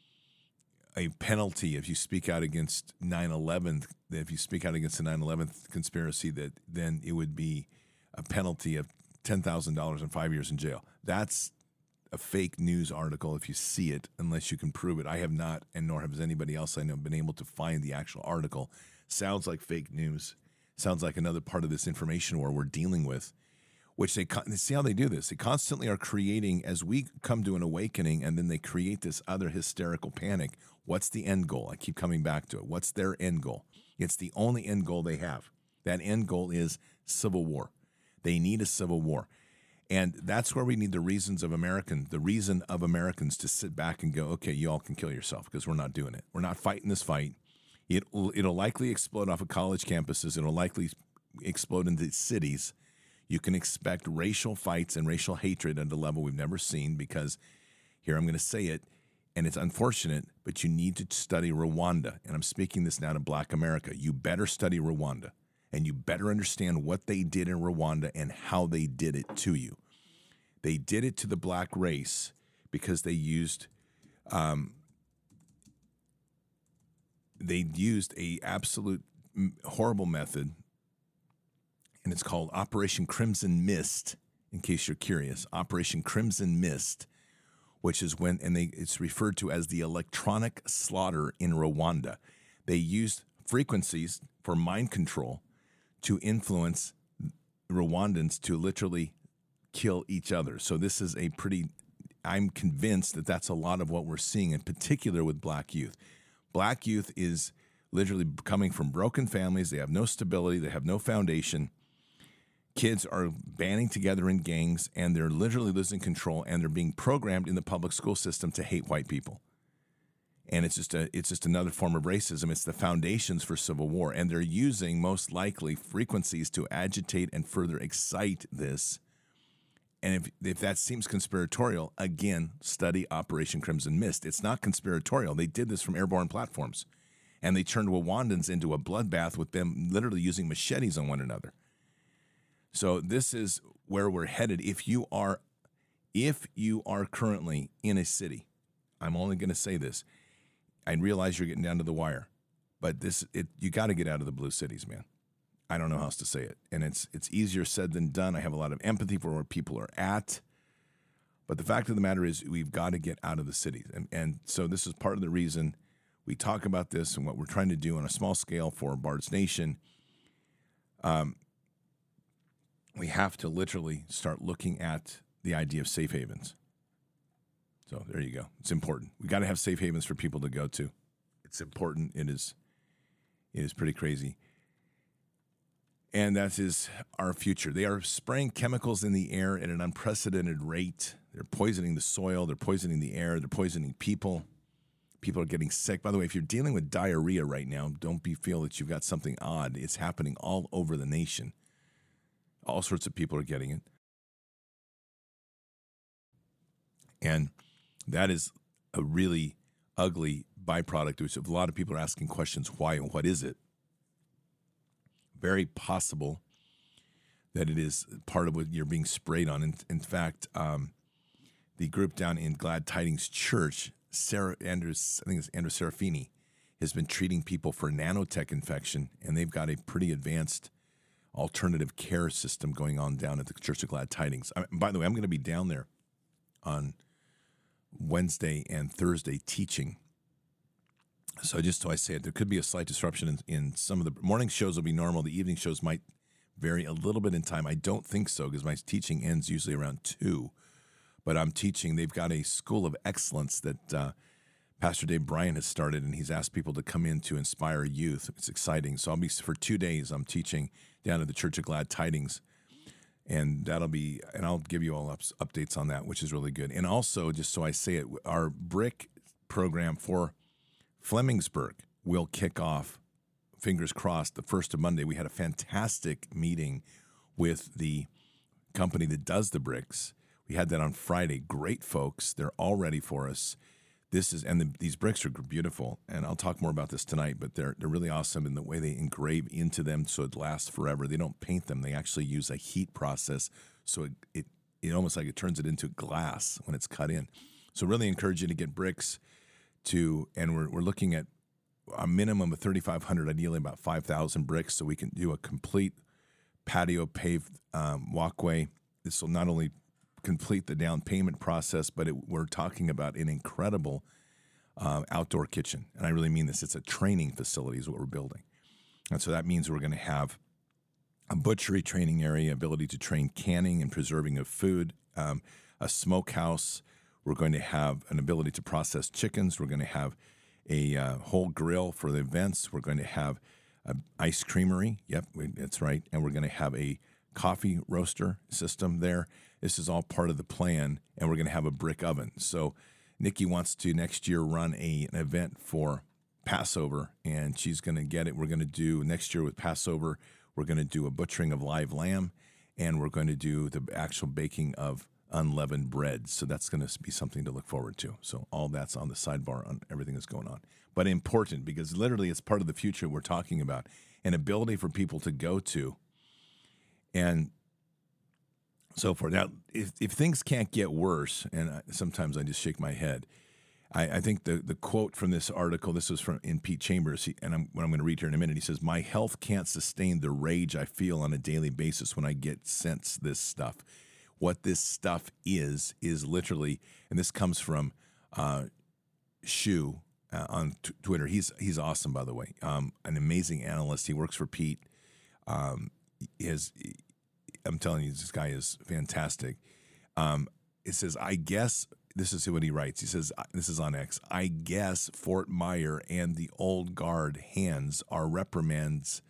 penalty if you speak out against 9/11. If you speak out against the 9/11 conspiracy, that then it would be a penalty of $10,000 and 5 years in jail. That's a fake news article if you see it, unless you can prove it. I have not, and nor has anybody else I know been able to find the actual article. Sounds like fake news. Sounds like another part of this information war we're dealing with, which they see how they do this. They constantly are creating, as we come to an awakening, and then they create this other hysterical panic. What's the end goal? I keep coming back to it. What's their end goal? It's the only end goal they have. That end goal is civil war. They need a civil war. And that's where we need the reason of Americans to sit back and go, okay, you all can kill yourself, because we're not doing it. We're not fighting this fight. It'll likely explode off of college campuses. It'll likely explode into cities. You can expect racial fights and racial hatred at a level we've never seen, because here I'm going to say it, and it's unfortunate, but you need to study Rwanda. And I'm speaking this now to Black America. You better study Rwanda. And you better understand what they did in Rwanda and how they did it to you. They did it to the black race because they used a absolute horrible method, and it's called Operation Crimson Mist. In case you're curious, Operation Crimson Mist, which is it's referred to as the electronic slaughter in Rwanda. They used frequencies for mind control to influence Rwandans to literally kill each other. So this is I'm convinced that that's a lot of what we're seeing, in particular with black youth. Black youth is literally coming from broken families. They have no stability. They have no foundation. Kids are banding together in gangs, and they're literally losing control, and they're being programmed in the public school system to hate white people. And it's just another form of racism. It's the foundations for civil war. And they're using, most likely, frequencies to agitate and further excite this. And if that seems conspiratorial, again, study Operation Crimson Mist. It's not conspiratorial. They did this from airborne platforms. And they turned Rwandans into a bloodbath with them literally using machetes on one another. So this is where we're headed. If you are currently in a city, I'm only going to say this, I realize you're getting down to the wire, but you got to get out of the blue cities, man. I don't know how else to say it, and it's easier said than done. I have a lot of empathy for where people are at, but the fact of the matter is we've got to get out of the cities, and so this is part of the reason we talk about this and what we're trying to do on a small scale for Bard's Nation. we have to literally start looking at the idea of safe havens. So there you go. It's important. We got to have safe havens for people to go to. It's important. It is pretty crazy. And that is our future. They are spraying chemicals in the air at an unprecedented rate. They're poisoning the soil. They're poisoning the air. They're poisoning people. People are getting sick. By the way, if you're dealing with diarrhea right now, don't feel that you've got something odd. It's happening all over the nation. All sorts of people are getting it. And that is a really ugly byproduct, which a lot of people are asking questions, why and what is it? Very possible that it is part of what you're being sprayed on. In fact, the group down in Glad Tidings Church, Andrew Serafini, has been treating people for nanotech infection, and they've got a pretty advanced alternative care system going on down at the Church of Glad Tidings. By the way, I'm going to be down there on Wednesday and Thursday teaching. So just so I say it, there could be a slight disruption in some of the morning shows will be normal. The evening shows might vary a little bit in time. I don't think so because my teaching ends usually around 2. But I'm teaching. They've got a school of excellence that Pastor Dave Bryan has started, and he's asked people to come in to inspire youth. It's exciting. So I'll be for 2 days. I'm teaching down at the Church of Glad Tidings. And I'll give you all updates on that, which is really good. And also, just so I say it, our BRIC program for Flemingsburg will kick off, fingers crossed, the first of Monday. We had a fantastic meeting with the company that does the bricks. We had that on Friday. Great folks. They're all ready for us. These bricks are beautiful, and I'll talk more about this tonight, but they're really awesome in the way they engrave into them so it lasts forever. They don't paint them. They actually use a heat process, so it almost like it turns it into glass when it's cut in. So really encourage you to get bricks and we're looking at a minimum of 3,500, ideally about 5,000 bricks, so we can do a complete patio paved walkway. This will not only complete the down payment process, but we're talking about an incredible outdoor kitchen. And I really mean this. It's a training facility is what we're building. And so that means we're going to have a butchery training area, ability to train canning and preserving of food, a smokehouse. We're going to have an ability to process chickens. We're going to have a whole grill for the events. We're going to have an ice creamery. Yep, that's right. And we're going to have a coffee roaster system there. This is all part of the plan, and we're going to have a brick oven. So Nikki wants to next year run an event for Passover, and she's going to get it. We're going to do next year with Passover, we're going to do a butchering of live lamb, and we're going to do the actual baking of unleavened bread. So that's going to be something to look forward to. So all that's on the sidebar on everything that's going on. But important because literally it's part of the future we're talking about, an ability for people to go to and so forth. Now, if things can't get worse, and sometimes I just shake my head, I think the quote from this article, this was in Pete Chambers, what I'm going to read here in a minute, he says, "My health can't sustain the rage I feel on a daily basis when I get sensed this stuff." What this stuff is literally, and this comes from Shu on Twitter. He's awesome, by the way. An amazing analyst. He works for Pete. I'm telling you, this guy is fantastic. It says, I guess, this is what he writes. He says, this is on X, I guess Fort Myer and the old guard hands out reprimands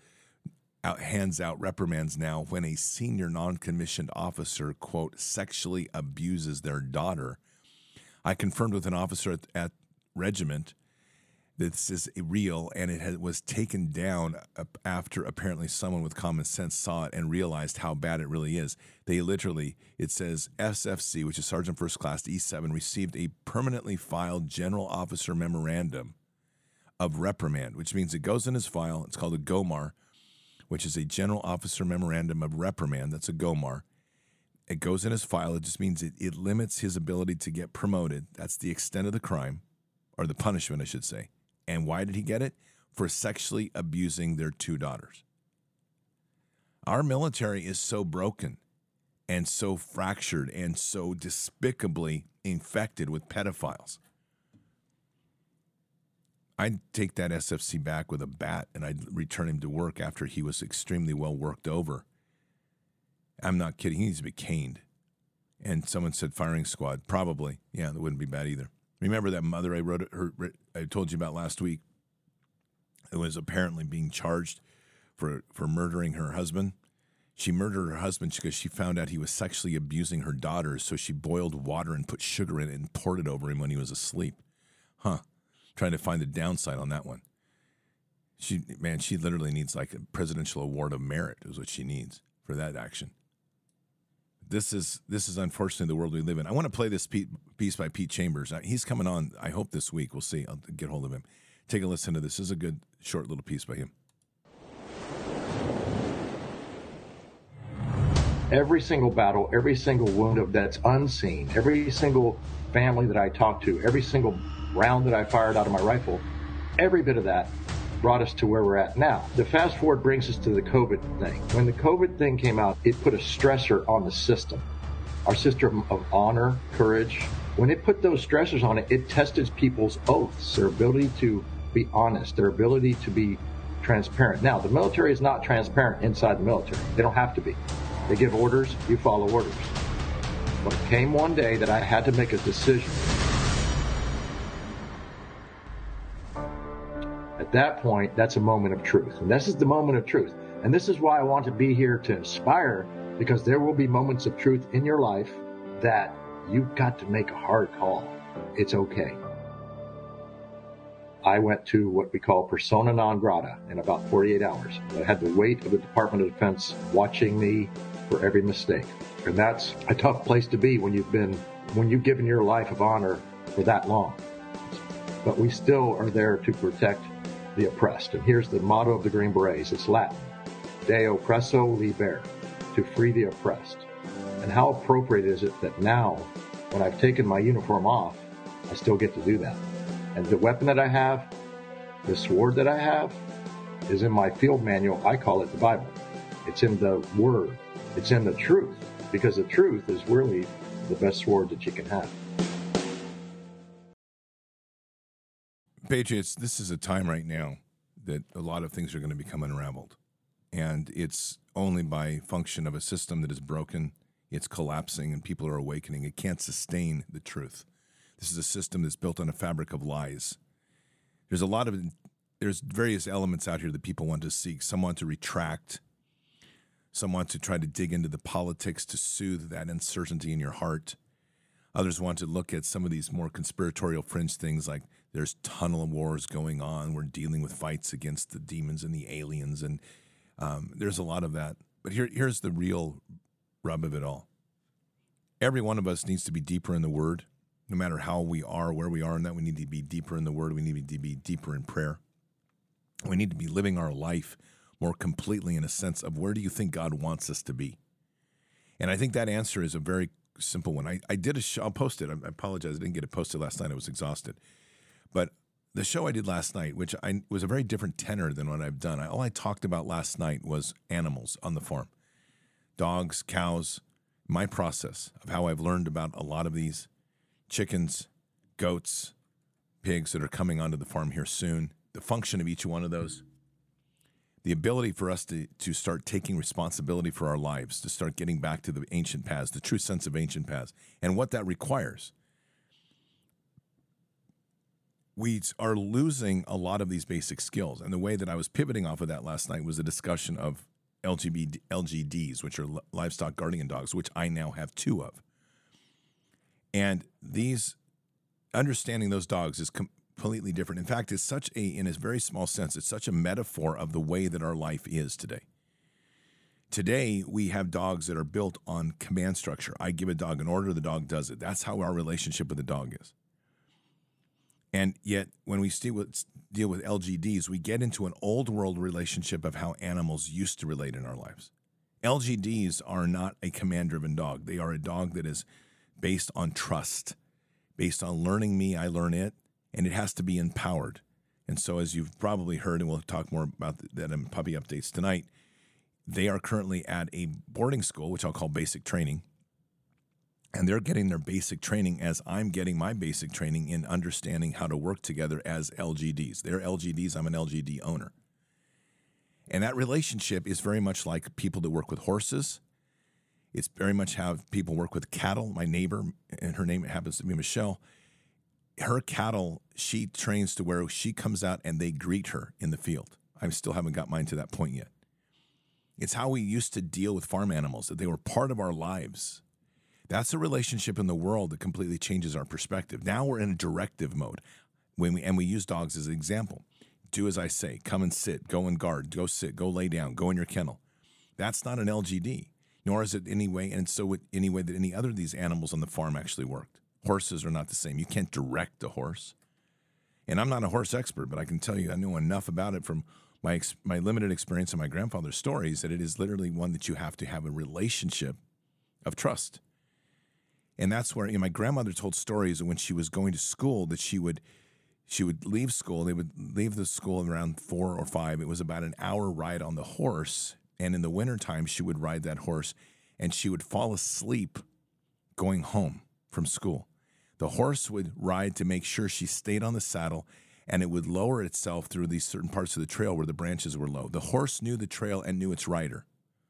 now when a senior non-commissioned officer, quote, sexually abuses their daughter. I confirmed with an officer at regiment that this is real, and it was taken down after apparently someone with common sense saw it and realized how bad it really is. They literally, it says SFC, which is Sergeant First Class E7, received a permanently filed general officer memorandum of reprimand, which means it goes in his file. It's called a GOMAR, which is a general officer memorandum of reprimand. That's a GOMAR. It goes in his file. It just means it limits his ability to get promoted. That's the extent of the crime, or the punishment, I should say. And why did he get it? For sexually abusing their 2 daughters. Our military is so broken and so fractured and so despicably infected with pedophiles. I'd take that SFC back with a bat and I'd return him to work after he was extremely well worked over. I'm not kidding. He needs to be caned. And someone said firing squad. Probably. Yeah, that wouldn't be bad either. Remember that mother I told you about last week? It was apparently being charged for murdering her husband. She murdered her husband because she found out he was sexually abusing her daughters, so she boiled water and put sugar in it and poured it over him when he was asleep. Trying to find the downside on that one. She literally needs like a presidential award of merit is what she needs for that action. This is unfortunately the world we live in. I want to play this piece by Pete Chambers. He's coming on, I hope, this week. We'll see. I'll get hold of him. Take a listen to this. This is a good, short little piece by him. Every single battle, every single wound that's unseen, every single family that I talked to, every single round that I fired out of my rifle, every bit of that brought us to where we're at now. The fast forward brings us to the COVID thing. When the COVID thing came out, it put a stressor on the system. Our system of honor, courage. When it put those stressors on it, it tested people's oaths, their ability to be honest, their ability to be transparent. Now, the military is not transparent inside the military. They don't have to be. They give orders, you follow orders. But it came one day that I had to make a decision. At that point, that's a moment of truth. And this is the moment of truth. And this is why I want to be here to inspire, because there will be moments of truth in your life that you've got to make a hard call. It's okay. I went to what we call persona non grata in about 48 hours. I had the weight of the Department of Defense watching me for every mistake. And that's a tough place to be when you've given your life of honor for that long. But we still are there to protect the oppressed. And here's the motto of the Green Berets. It's Latin. De oppresso liber. To free the oppressed. And how appropriate is it that now, when I've taken my uniform off, I still get to do that. And the weapon that I have, the sword that I have, is in my field manual. I call it the Bible. It's in the Word. It's in the truth. Because the truth is really the best sword that you can have. Patriots, this is a time right now that a lot of things are going to become unraveled. And it's only by function of a system that is broken, it's collapsing, and people are awakening. It can't sustain the truth. This is a system that's built on a fabric of lies. There's various elements out here that people want to seek. Some want to retract. Some want to try to dig into the politics to soothe that uncertainty in your heart. Others want to look at some of these more conspiratorial fringe things like there's tunnel wars going on. We're dealing with fights against the demons and the aliens, and there's a lot of that. But here's the real rub of it all. Every one of us needs to be deeper in the Word, no matter how we are, where we are, and that we need to be deeper in the Word. We need to be deeper in prayer. We need to be living our life more completely in a sense of where do you think God wants us to be? And I think that answer is a very simple one. I did a show. I'll post it. I apologize. I didn't get it posted last night. I was exhausted. But the show I did last night, which was a very different tenor than what I've done. All I talked about last night was animals on the farm. Dogs, cows, my process of how I've learned about a lot of these chickens, goats, pigs that are coming onto the farm here soon, the function of each one of those, the ability for us to start taking responsibility for our lives, to start getting back to the ancient paths, the true sense of ancient paths, and what that requires. We are losing a lot of these basic skills. And the way that I was pivoting off of that last night was a discussion of LGDs, which are livestock guardian dogs, which I now have 2 of. And understanding those dogs is completely different. In fact, it's in a very small sense, it's such a metaphor of the way that our life is today. Today, we have dogs that are built on command structure. I give a dog an order, the dog does it. That's how our relationship with the dog is. And yet, when we deal with LGDs, we get into an old world relationship of how animals used to relate in our lives. LGDs are not a command-driven dog. They are a dog that is based on trust, based on learning me, I learn it, and it has to be empowered. And so as you've probably heard, and we'll talk more about that in Puppy Updates tonight, they are currently at a boarding school, which I'll call basic training, And they're getting their basic training as I'm getting my basic training in understanding how to work together as LGDs. They're LGDs, I'm an LGD owner. And that relationship is very much like people that work with horses. It's very much how people work with cattle. My neighbor, and her name happens to be Michelle, her cattle, she trains to where she comes out and they greet her in the field. I still haven't got mine to that point yet. It's how we used to deal with farm animals, that they were part of our lives. That's a relationship in the world that completely changes our perspective. Now we're in a directive mode. We use dogs as an example. Do as I say. Come and sit. Go and guard. Go sit. Go lay down. Go in your kennel. That's not an LGD, nor is it any way, and so any way that any other of these animals on the farm actually worked. Horses are not the same. You can't direct a horse. And I'm not a horse expert, but I can tell you I know enough about it from my limited experience and my grandfather's stories that it is literally one that you have to have a relationship of trust. And that's where my grandmother told stories of when she was going to school that she would leave school. They would leave the school around 4 or 5. It was about an hour ride on the horse. And in the wintertime, she would ride that horse and she would fall asleep going home from school. The horse would ride to make sure she stayed on the saddle, and it would lower itself through these certain parts of the trail where the branches were low. The horse knew the trail and knew its rider.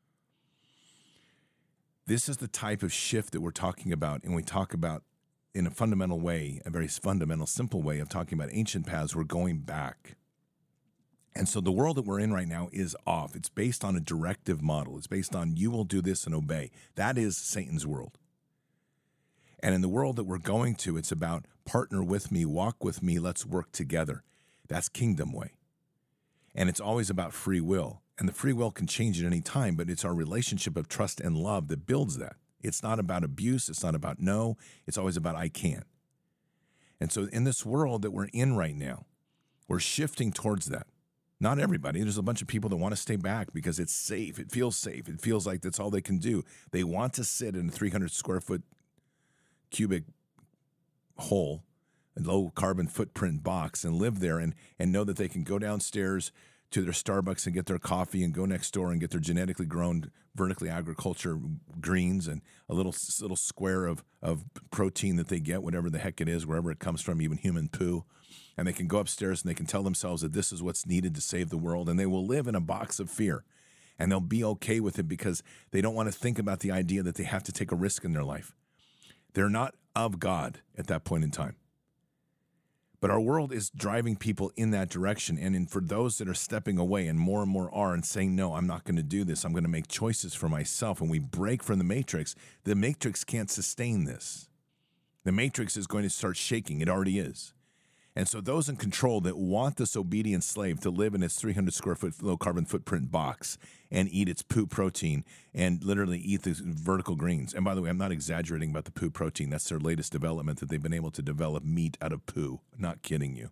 This is the type of shift that we're talking about, and we talk about in a fundamental way, a very fundamental, simple way of talking about ancient paths. We're going back. And so the world that we're in right now is off. It's based on a directive model. It's based on you will do this and obey. That is Satan's world. And in the world that we're going to, it's about partner with me, walk with me, let's work together. That's kingdom way. And it's always about free will. And the free will can change at any time, but it's our relationship of trust and love that builds that. It's not about abuse. It's not about no. It's always about I can. And so in this world that we're in right now, we're shifting towards that. Not everybody. There's a bunch of people that want to stay back because it's safe. It feels safe. It feels like that's all they can do. They want to sit in a 300 square foot cubic hole, a low carbon footprint box, and live there and know that they can go downstairs to their Starbucks and get their coffee and go next door and get their genetically grown vertically agriculture greens and a little square of protein that they get, whatever the heck it is, wherever it comes from, even human poo. And they can go upstairs and they can tell themselves that this is what's needed to save the world, and they will live in a box of fear. And they'll be okay with it because they don't want to think about the idea that they have to take a risk in their life. They're not of God at that point in time. But our world is driving people in that direction. And for those that are stepping away, and more are, and saying, no, I'm not going to do this. I'm going to make choices for myself. And we break from the matrix can't sustain this. The matrix is going to start shaking. It already is. And so those in control that want this obedient slave to live in its 300 square foot low carbon footprint box and eat its poo protein and literally eat the vertical greens. And by the way, I'm not exaggerating about the poo protein. That's their latest development, that they've been able to develop meat out of poo. I'm not kidding you.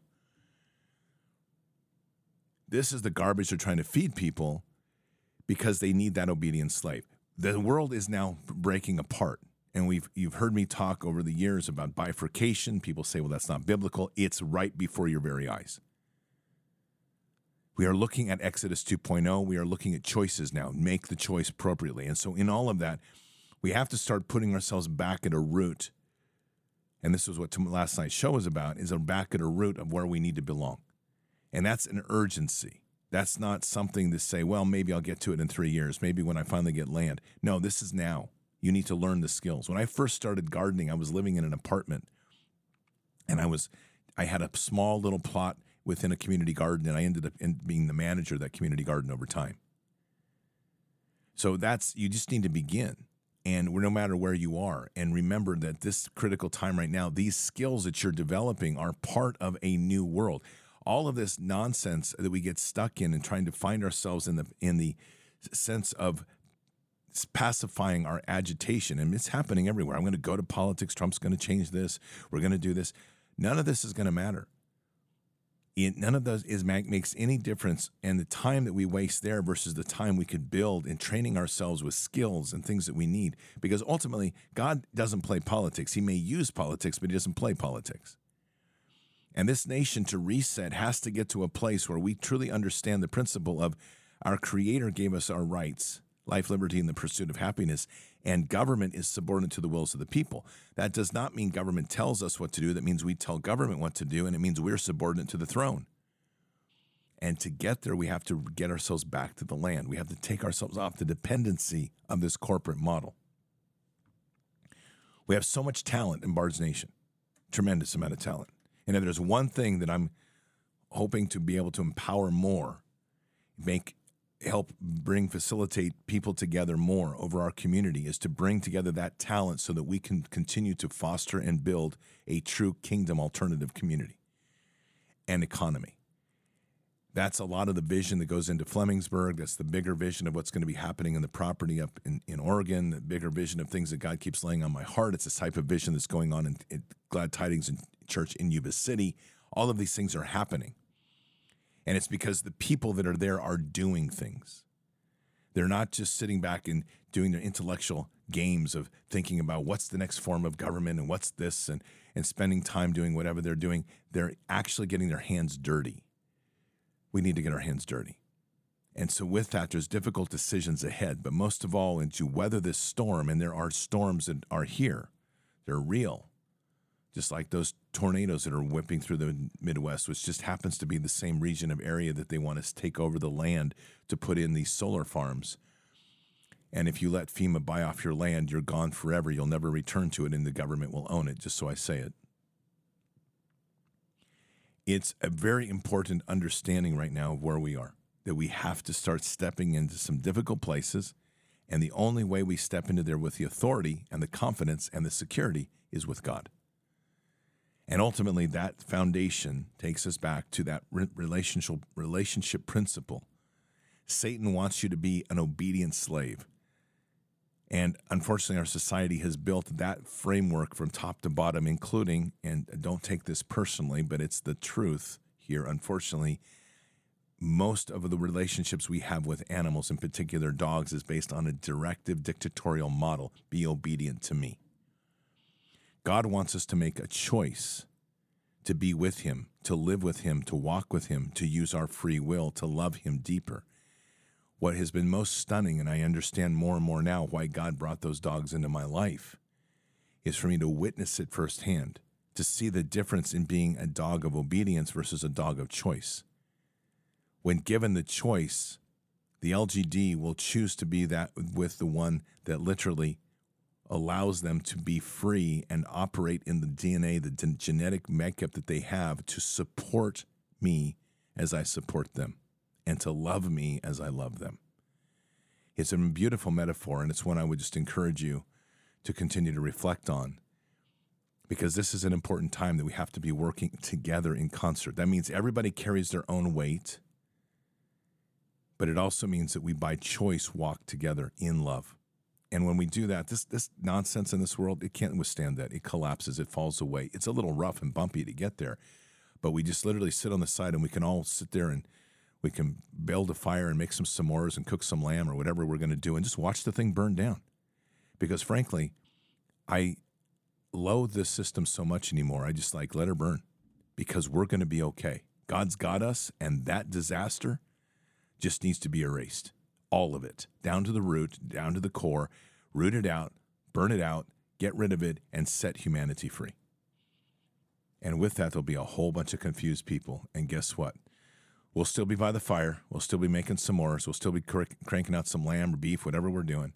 This is the garbage they're trying to feed people because they need that obedient slave. The world is now breaking apart. And you've heard me talk over the years about bifurcation. People say, well, that's not biblical. It's right before your very eyes. We are looking at Exodus 2.0. We are looking at choices now. Make the choice appropriately. And so in all of that, we have to start putting ourselves back at a root. And this is what last night's show was about, is back at a root of where we need to belong. And that's an urgency. That's not something to say, well, maybe I'll get to it in 3 years. Maybe when I finally get land. No, this is now. You need to learn the skills. When I first started gardening, I was living in an apartment, and I had a small little plot within a community garden, and I ended up being the manager of that community garden over time. So you just need to begin, and no matter where you are, and remember that this critical time right now, these skills that you're developing are part of a new world. All of this nonsense that we get stuck in and trying to find ourselves in the sense of pacifying our agitation, and it's happening everywhere. I'm going to go to politics. Trump's going to change this. We're going to do this. None of this is going to matter. None of those makes any difference in the time that we waste there versus the time we could build in training ourselves with skills and things that we need. Because ultimately, God doesn't play politics. He may use politics, but he doesn't play politics. And this nation, to reset, has to get to a place where we truly understand the principle of our Creator gave us our rights. life, liberty, and the pursuit of happiness, and government is subordinate to the wills of the people. That does not mean government tells us what to do. That means we tell government what to do, and it means we're subordinate to the throne. And to get there, we have to get ourselves back to the land. We have to take ourselves off the dependency of this corporate model. We have so much talent in Bard's Nation, tremendous amount of talent. And if there's one thing that I'm hoping to be able to empower more, facilitate people together more over our community, is to bring together that talent so that we can continue to foster and build a true kingdom alternative community and economy. That's a lot of the vision that goes into Flemingsburg. That's the bigger vision of what's going to be happening in the property up in Oregon, the bigger vision of things that God keeps laying on my heart. It's this type of vision that's going on in Glad Tidings Church in Yuba City. All of these things are happening. And it's because the people that are there are doing things. They're not just sitting back and doing their intellectual games of thinking about what's the next form of government and what's this and spending time doing whatever they're doing. They're actually getting their hands dirty. We need to get our hands dirty. And so with that, there's difficult decisions ahead. But most of all, to weather this storm, and there are storms that are here, they're real. Just like those tornadoes that are whipping through the Midwest, which just happens to be the same region of area that they want to take over the land to put in these solar farms. And if you let FEMA buy off your land, you're gone forever. You'll never return to it, and the government will own it, just so I say it. It's a very important understanding right now of where we are, that we have to start stepping into some difficult places, and the only way we step into there with the authority and the confidence and the security is with God. And ultimately, that foundation takes us back to that relationship principle. Satan wants you to be an obedient slave. And unfortunately, our society has built that framework from top to bottom, including, and don't take this personally, but it's the truth here, unfortunately, most of the relationships we have with animals, in particular dogs, is based on a directive dictatorial model. Be obedient to me. God wants us to make a choice to be with him, to live with him, to walk with him, to use our free will, to love him deeper. What has been most stunning, and I understand more and more now why God brought those dogs into my life, is for me to witness it firsthand, to see the difference in being a dog of obedience versus a dog of choice. When given the choice, the LGD will choose to be that with the one that literally allows them to be free and operate in the DNA, the genetic makeup that they have to support me as I support them and to love me as I love them. It's a beautiful metaphor, and it's one I would just encourage you to continue to reflect on, because this is an important time that we have to be working together in concert. That means everybody carries their own weight, but it also means that we by choice walk together in love. And when we do that, this nonsense in this world, it can't withstand that. It collapses. It falls away. It's a little rough and bumpy to get there. But we just literally sit on the side, and we can all sit there and we can build a fire and make some s'mores and cook some lamb or whatever we're going to do and just watch the thing burn down. Because frankly, I loathe this system so much anymore. I just let her burn, because we're going to be okay. God's got us, and that disaster just needs to be erased. All of it, down to the root, down to the core, root it out, burn it out, get rid of it, and set humanity free. And with that, there'll be a whole bunch of confused people. And guess what? We'll still be by the fire. We'll still be making s'mores. We'll still be cranking out some lamb or beef, whatever we're doing.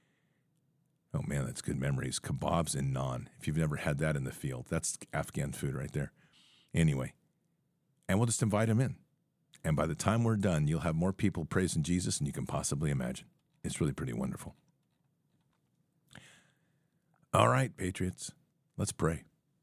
Oh, man, that's good memories. Kebabs and naan. If you've never had that in the field, that's Afghan food right there. Anyway, and we'll just invite them in. And by the time we're done, you'll have more people praising Jesus than you can possibly imagine. It's really pretty wonderful. All right, Patriots, let's pray.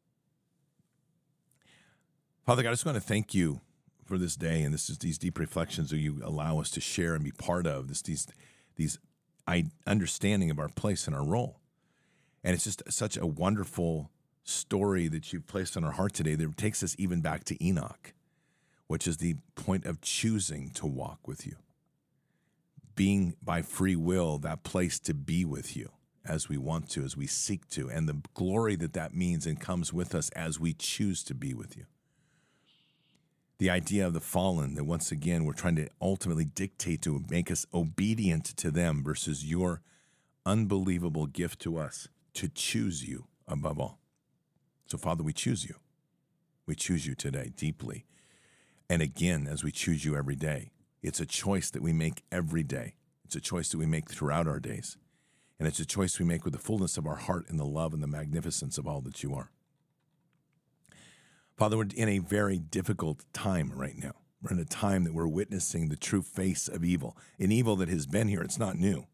Father God, I just want to thank you for this day, and this is these deep reflections that you allow us to share and be part of, these understanding of our place and our role. And it's just such a wonderful story that you've placed on our heart today that takes us even back to Enoch, which is the point of choosing to walk with you, being by free will that place to be with you as we want to, as we seek to, and the glory that means and comes with us as we choose to be with you. The idea of the fallen, that once again we're trying to ultimately dictate to make us obedient to them versus your unbelievable gift to us to choose you above all. So, Father, we choose you. We choose you today deeply. And again, as we choose you every day, it's a choice that we make every day. It's a choice that we make throughout our days. And it's a choice we make with the fullness of our heart and the love and the magnificence of all that you are. Father, we're in a very difficult time right now. We're in a time that we're witnessing the true face of evil, an evil that has been here. It's not new.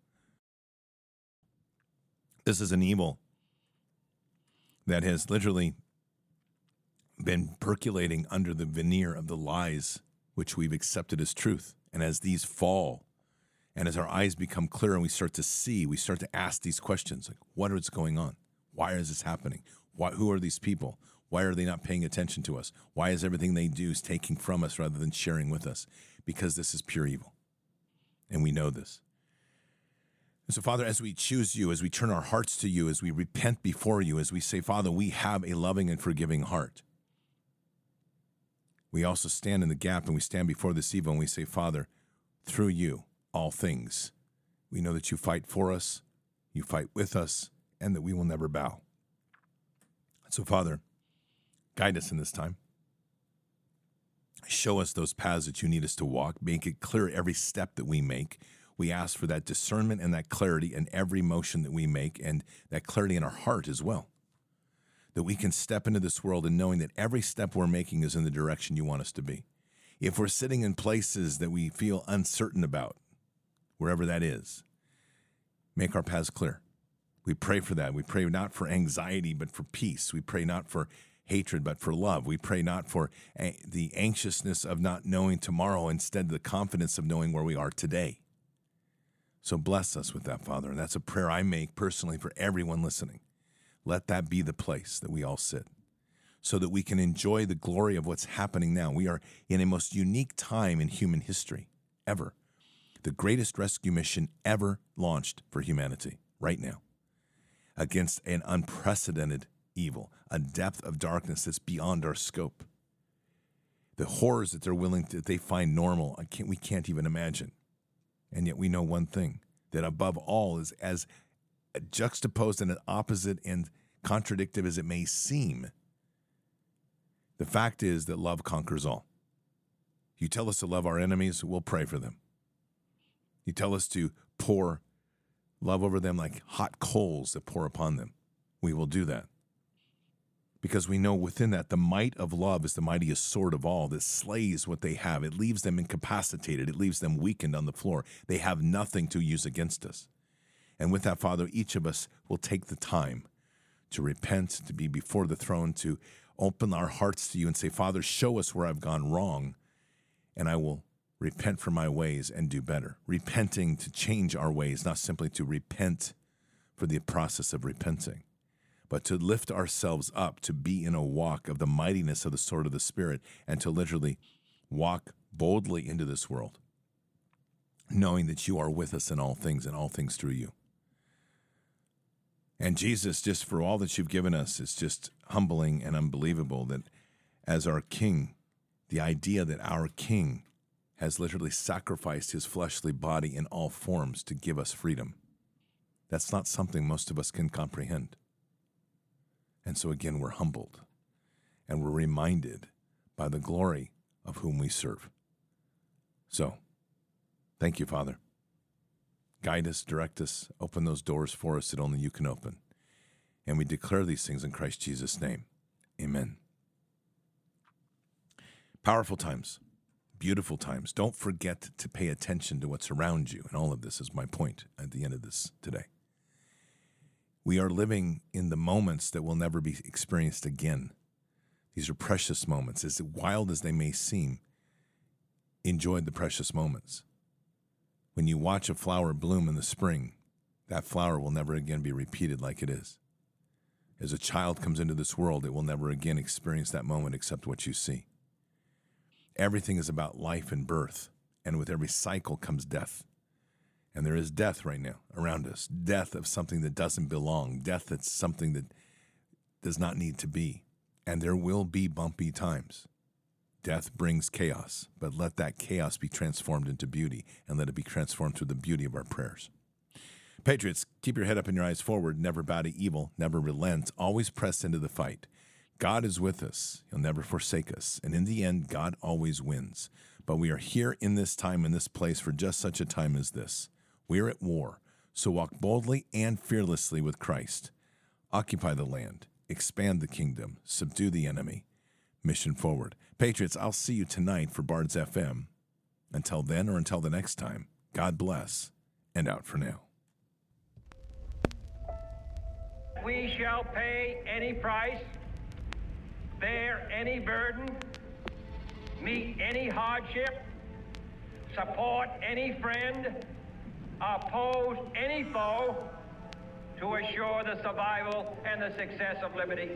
This is an evil that has literally been percolating under the veneer of the lies which we've accepted as truth. And as these fall, and as our eyes become clear and we start to see, we start to ask these questions like, what is going on? Why is this happening? Who are these people? Why are they not paying attention to us? Why is everything they do is taking from us rather than sharing with us? Because this is pure evil. And we know this. And so, Father, as we choose you, as we turn our hearts to you, as we repent before you, as we say, Father, we have a loving and forgiving heart. We also stand in the gap and we stand before this evil and we say, Father, through you, all things. We know that you fight for us, you fight with us, and that we will never bow. So, Father, guide us in this time. Show us those paths that you need us to walk. Make it clear every step that we make. We ask for that discernment and that clarity in every motion that we make, and that clarity in our heart as well. That we can step into this world and knowing that every step we're making is in the direction you want us to be. If we're sitting in places that we feel uncertain about, wherever that is, make our paths clear. We pray for that. We pray not for anxiety, but for peace. We pray not for hatred, but for love. We pray not for the anxiousness of not knowing tomorrow, instead the confidence of knowing where we are today. So bless us with that, Father. And that's a prayer I make personally for everyone listening. Let that be the place that we all sit so that we can enjoy the glory of what's happening now. We are in a most unique time in human history ever. The greatest rescue mission ever launched for humanity right now against an unprecedented evil, a depth of darkness that's beyond our scope. The horrors that they find normal, we can't even imagine. And yet we know one thing, that above all is as juxtaposed and opposite and contradictive as it may seem, the fact is that love conquers all. You tell us to love our enemies, we'll pray for them. You tell us to pour love over them like hot coals that pour upon them. We will do that. Because we know within that the might of love is the mightiest sword of all that slays what they have. It leaves them incapacitated. It leaves them weakened on the floor. They have nothing to use against us. And with that, Father, each of us will take the time to repent, to be before the throne, to open our hearts to you and say, Father, show us where I've gone wrong, and I will repent for my ways and do better. Repenting to change our ways, not simply to repent for the process of repenting, but to lift ourselves up, to be in a walk of the mightiness of the sword of the Spirit, and to literally walk boldly into this world, knowing that you are with us in all things and all things through you. And Jesus, just for all that you've given us, it's just humbling and unbelievable that as our King, the idea that our King has literally sacrificed his fleshly body in all forms to give us freedom. That's not something most of us can comprehend. And so again, we're humbled and we're reminded by the glory of whom we serve. So, thank you, Father. Guide us, direct us, open those doors for us that only you can open. And we declare these things in Christ Jesus' name. Amen. Powerful times, beautiful times. Don't forget to pay attention to what's around you. And all of this is my point at the end of this today. We are living in the moments that will never be experienced again. These are precious moments. As wild as they may seem, enjoy the precious moments. When you watch a flower bloom in the spring, that flower will never again be repeated like it is. As a child comes into this world, it will never again experience that moment except what you see. Everything is about life and birth, and with every cycle comes death. And there is death right now around us, death of something that doesn't belong, death that's something that does not need to be. And there will be bumpy times. Death brings chaos, but let that chaos be transformed into beauty, and let it be transformed through the beauty of our prayers. Patriots, keep your head up and your eyes forward. Never bow to evil. Never relent. Always press into the fight. God is with us. He'll never forsake us. And in the end, God always wins. But we are here in this time, in this place, for just such a time as this. We are at war. So walk boldly and fearlessly with Christ. Occupy the land. Expand the kingdom. Subdue the enemy. Mission forward. Patriots, I'll see you tonight for Bards FM. Until then, or until the next time, God bless, and out for now. We shall pay any price, bear any burden, meet any hardship, support any friend, oppose any foe to assure the survival and the success of liberty.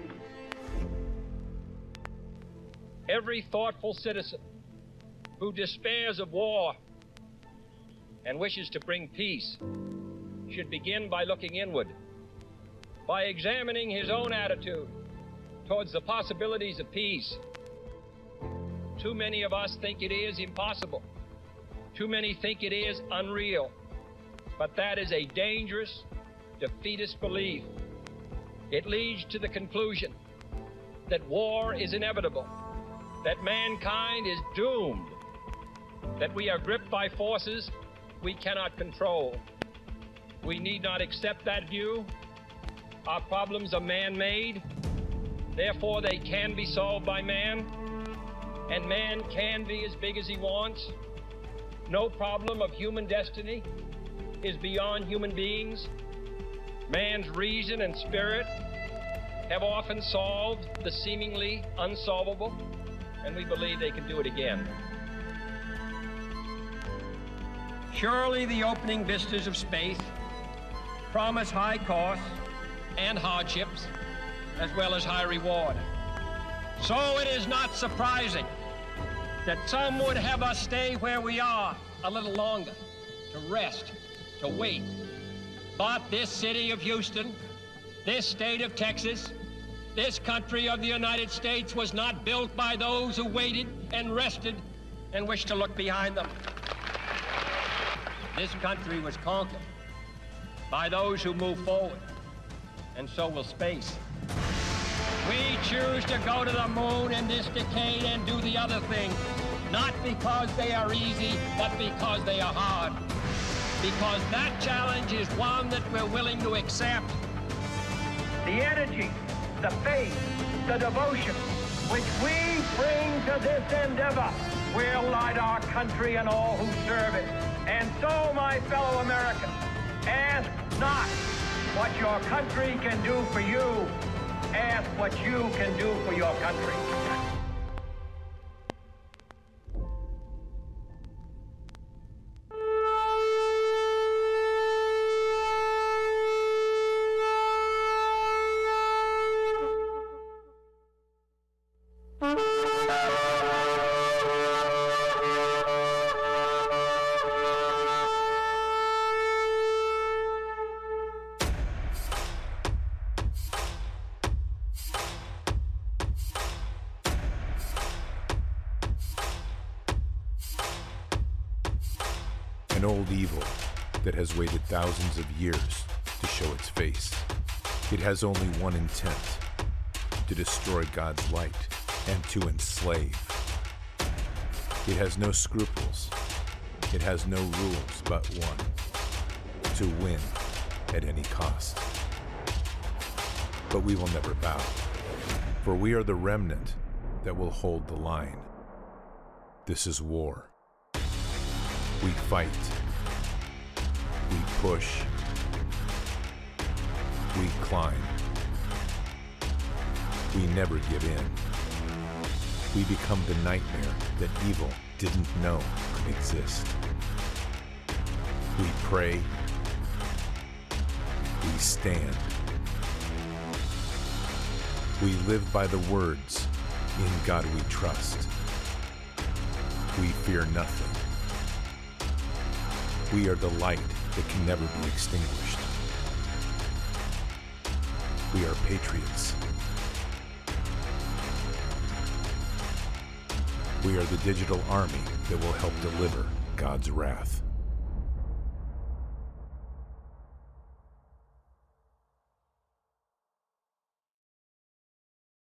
Every thoughtful citizen who despairs of war and wishes to bring peace should begin by looking inward, by examining his own attitude towards the possibilities of peace. Too many of us think it is impossible. Too many think it is unreal. But that is a dangerous, defeatist belief. It leads to the conclusion that war is inevitable, that mankind is doomed, that we are gripped by forces we cannot control. We need not accept that view. Our problems are man-made, therefore they can be solved by man, and man can be as big as he wants. No problem of human destiny is beyond human beings. Man's reason and spirit have often solved the seemingly unsolvable, and we believe they can do it again. Surely the opening vistas of space promise high costs and hardships, as well as high reward. So it is not surprising that some would have us stay where we are a little longer, to rest, to wait. But this city of Houston, this state of Texas, this country of the United States was not built by those who waited and rested and wished to look behind them. This country was conquered by those who move forward, and so will space. We choose to go to the moon in this decade and do the other thing, not because they are easy, but because they are hard. Because that challenge is one that we're willing to accept. The energy, the faith, the devotion which we bring to this endeavor will light our country and all who serve it. And so, my fellow Americans, ask not what your country can do for you. Ask what you can do for your country. An old evil that has waited thousands of years to show its face. It has only one intent: to destroy God's light and to enslave. It has no scruples. It has no rules but one: to win at any cost. But we will never bow, for we are the remnant that will hold the line. This is war. We fight. We push. We climb. We never give in. We become the nightmare that evil didn't know could exist. We pray. We stand. We live by the words, "In God we trust." We fear nothing. We are the light that can never be extinguished. We are patriots. We are the digital army that will help deliver God's wrath.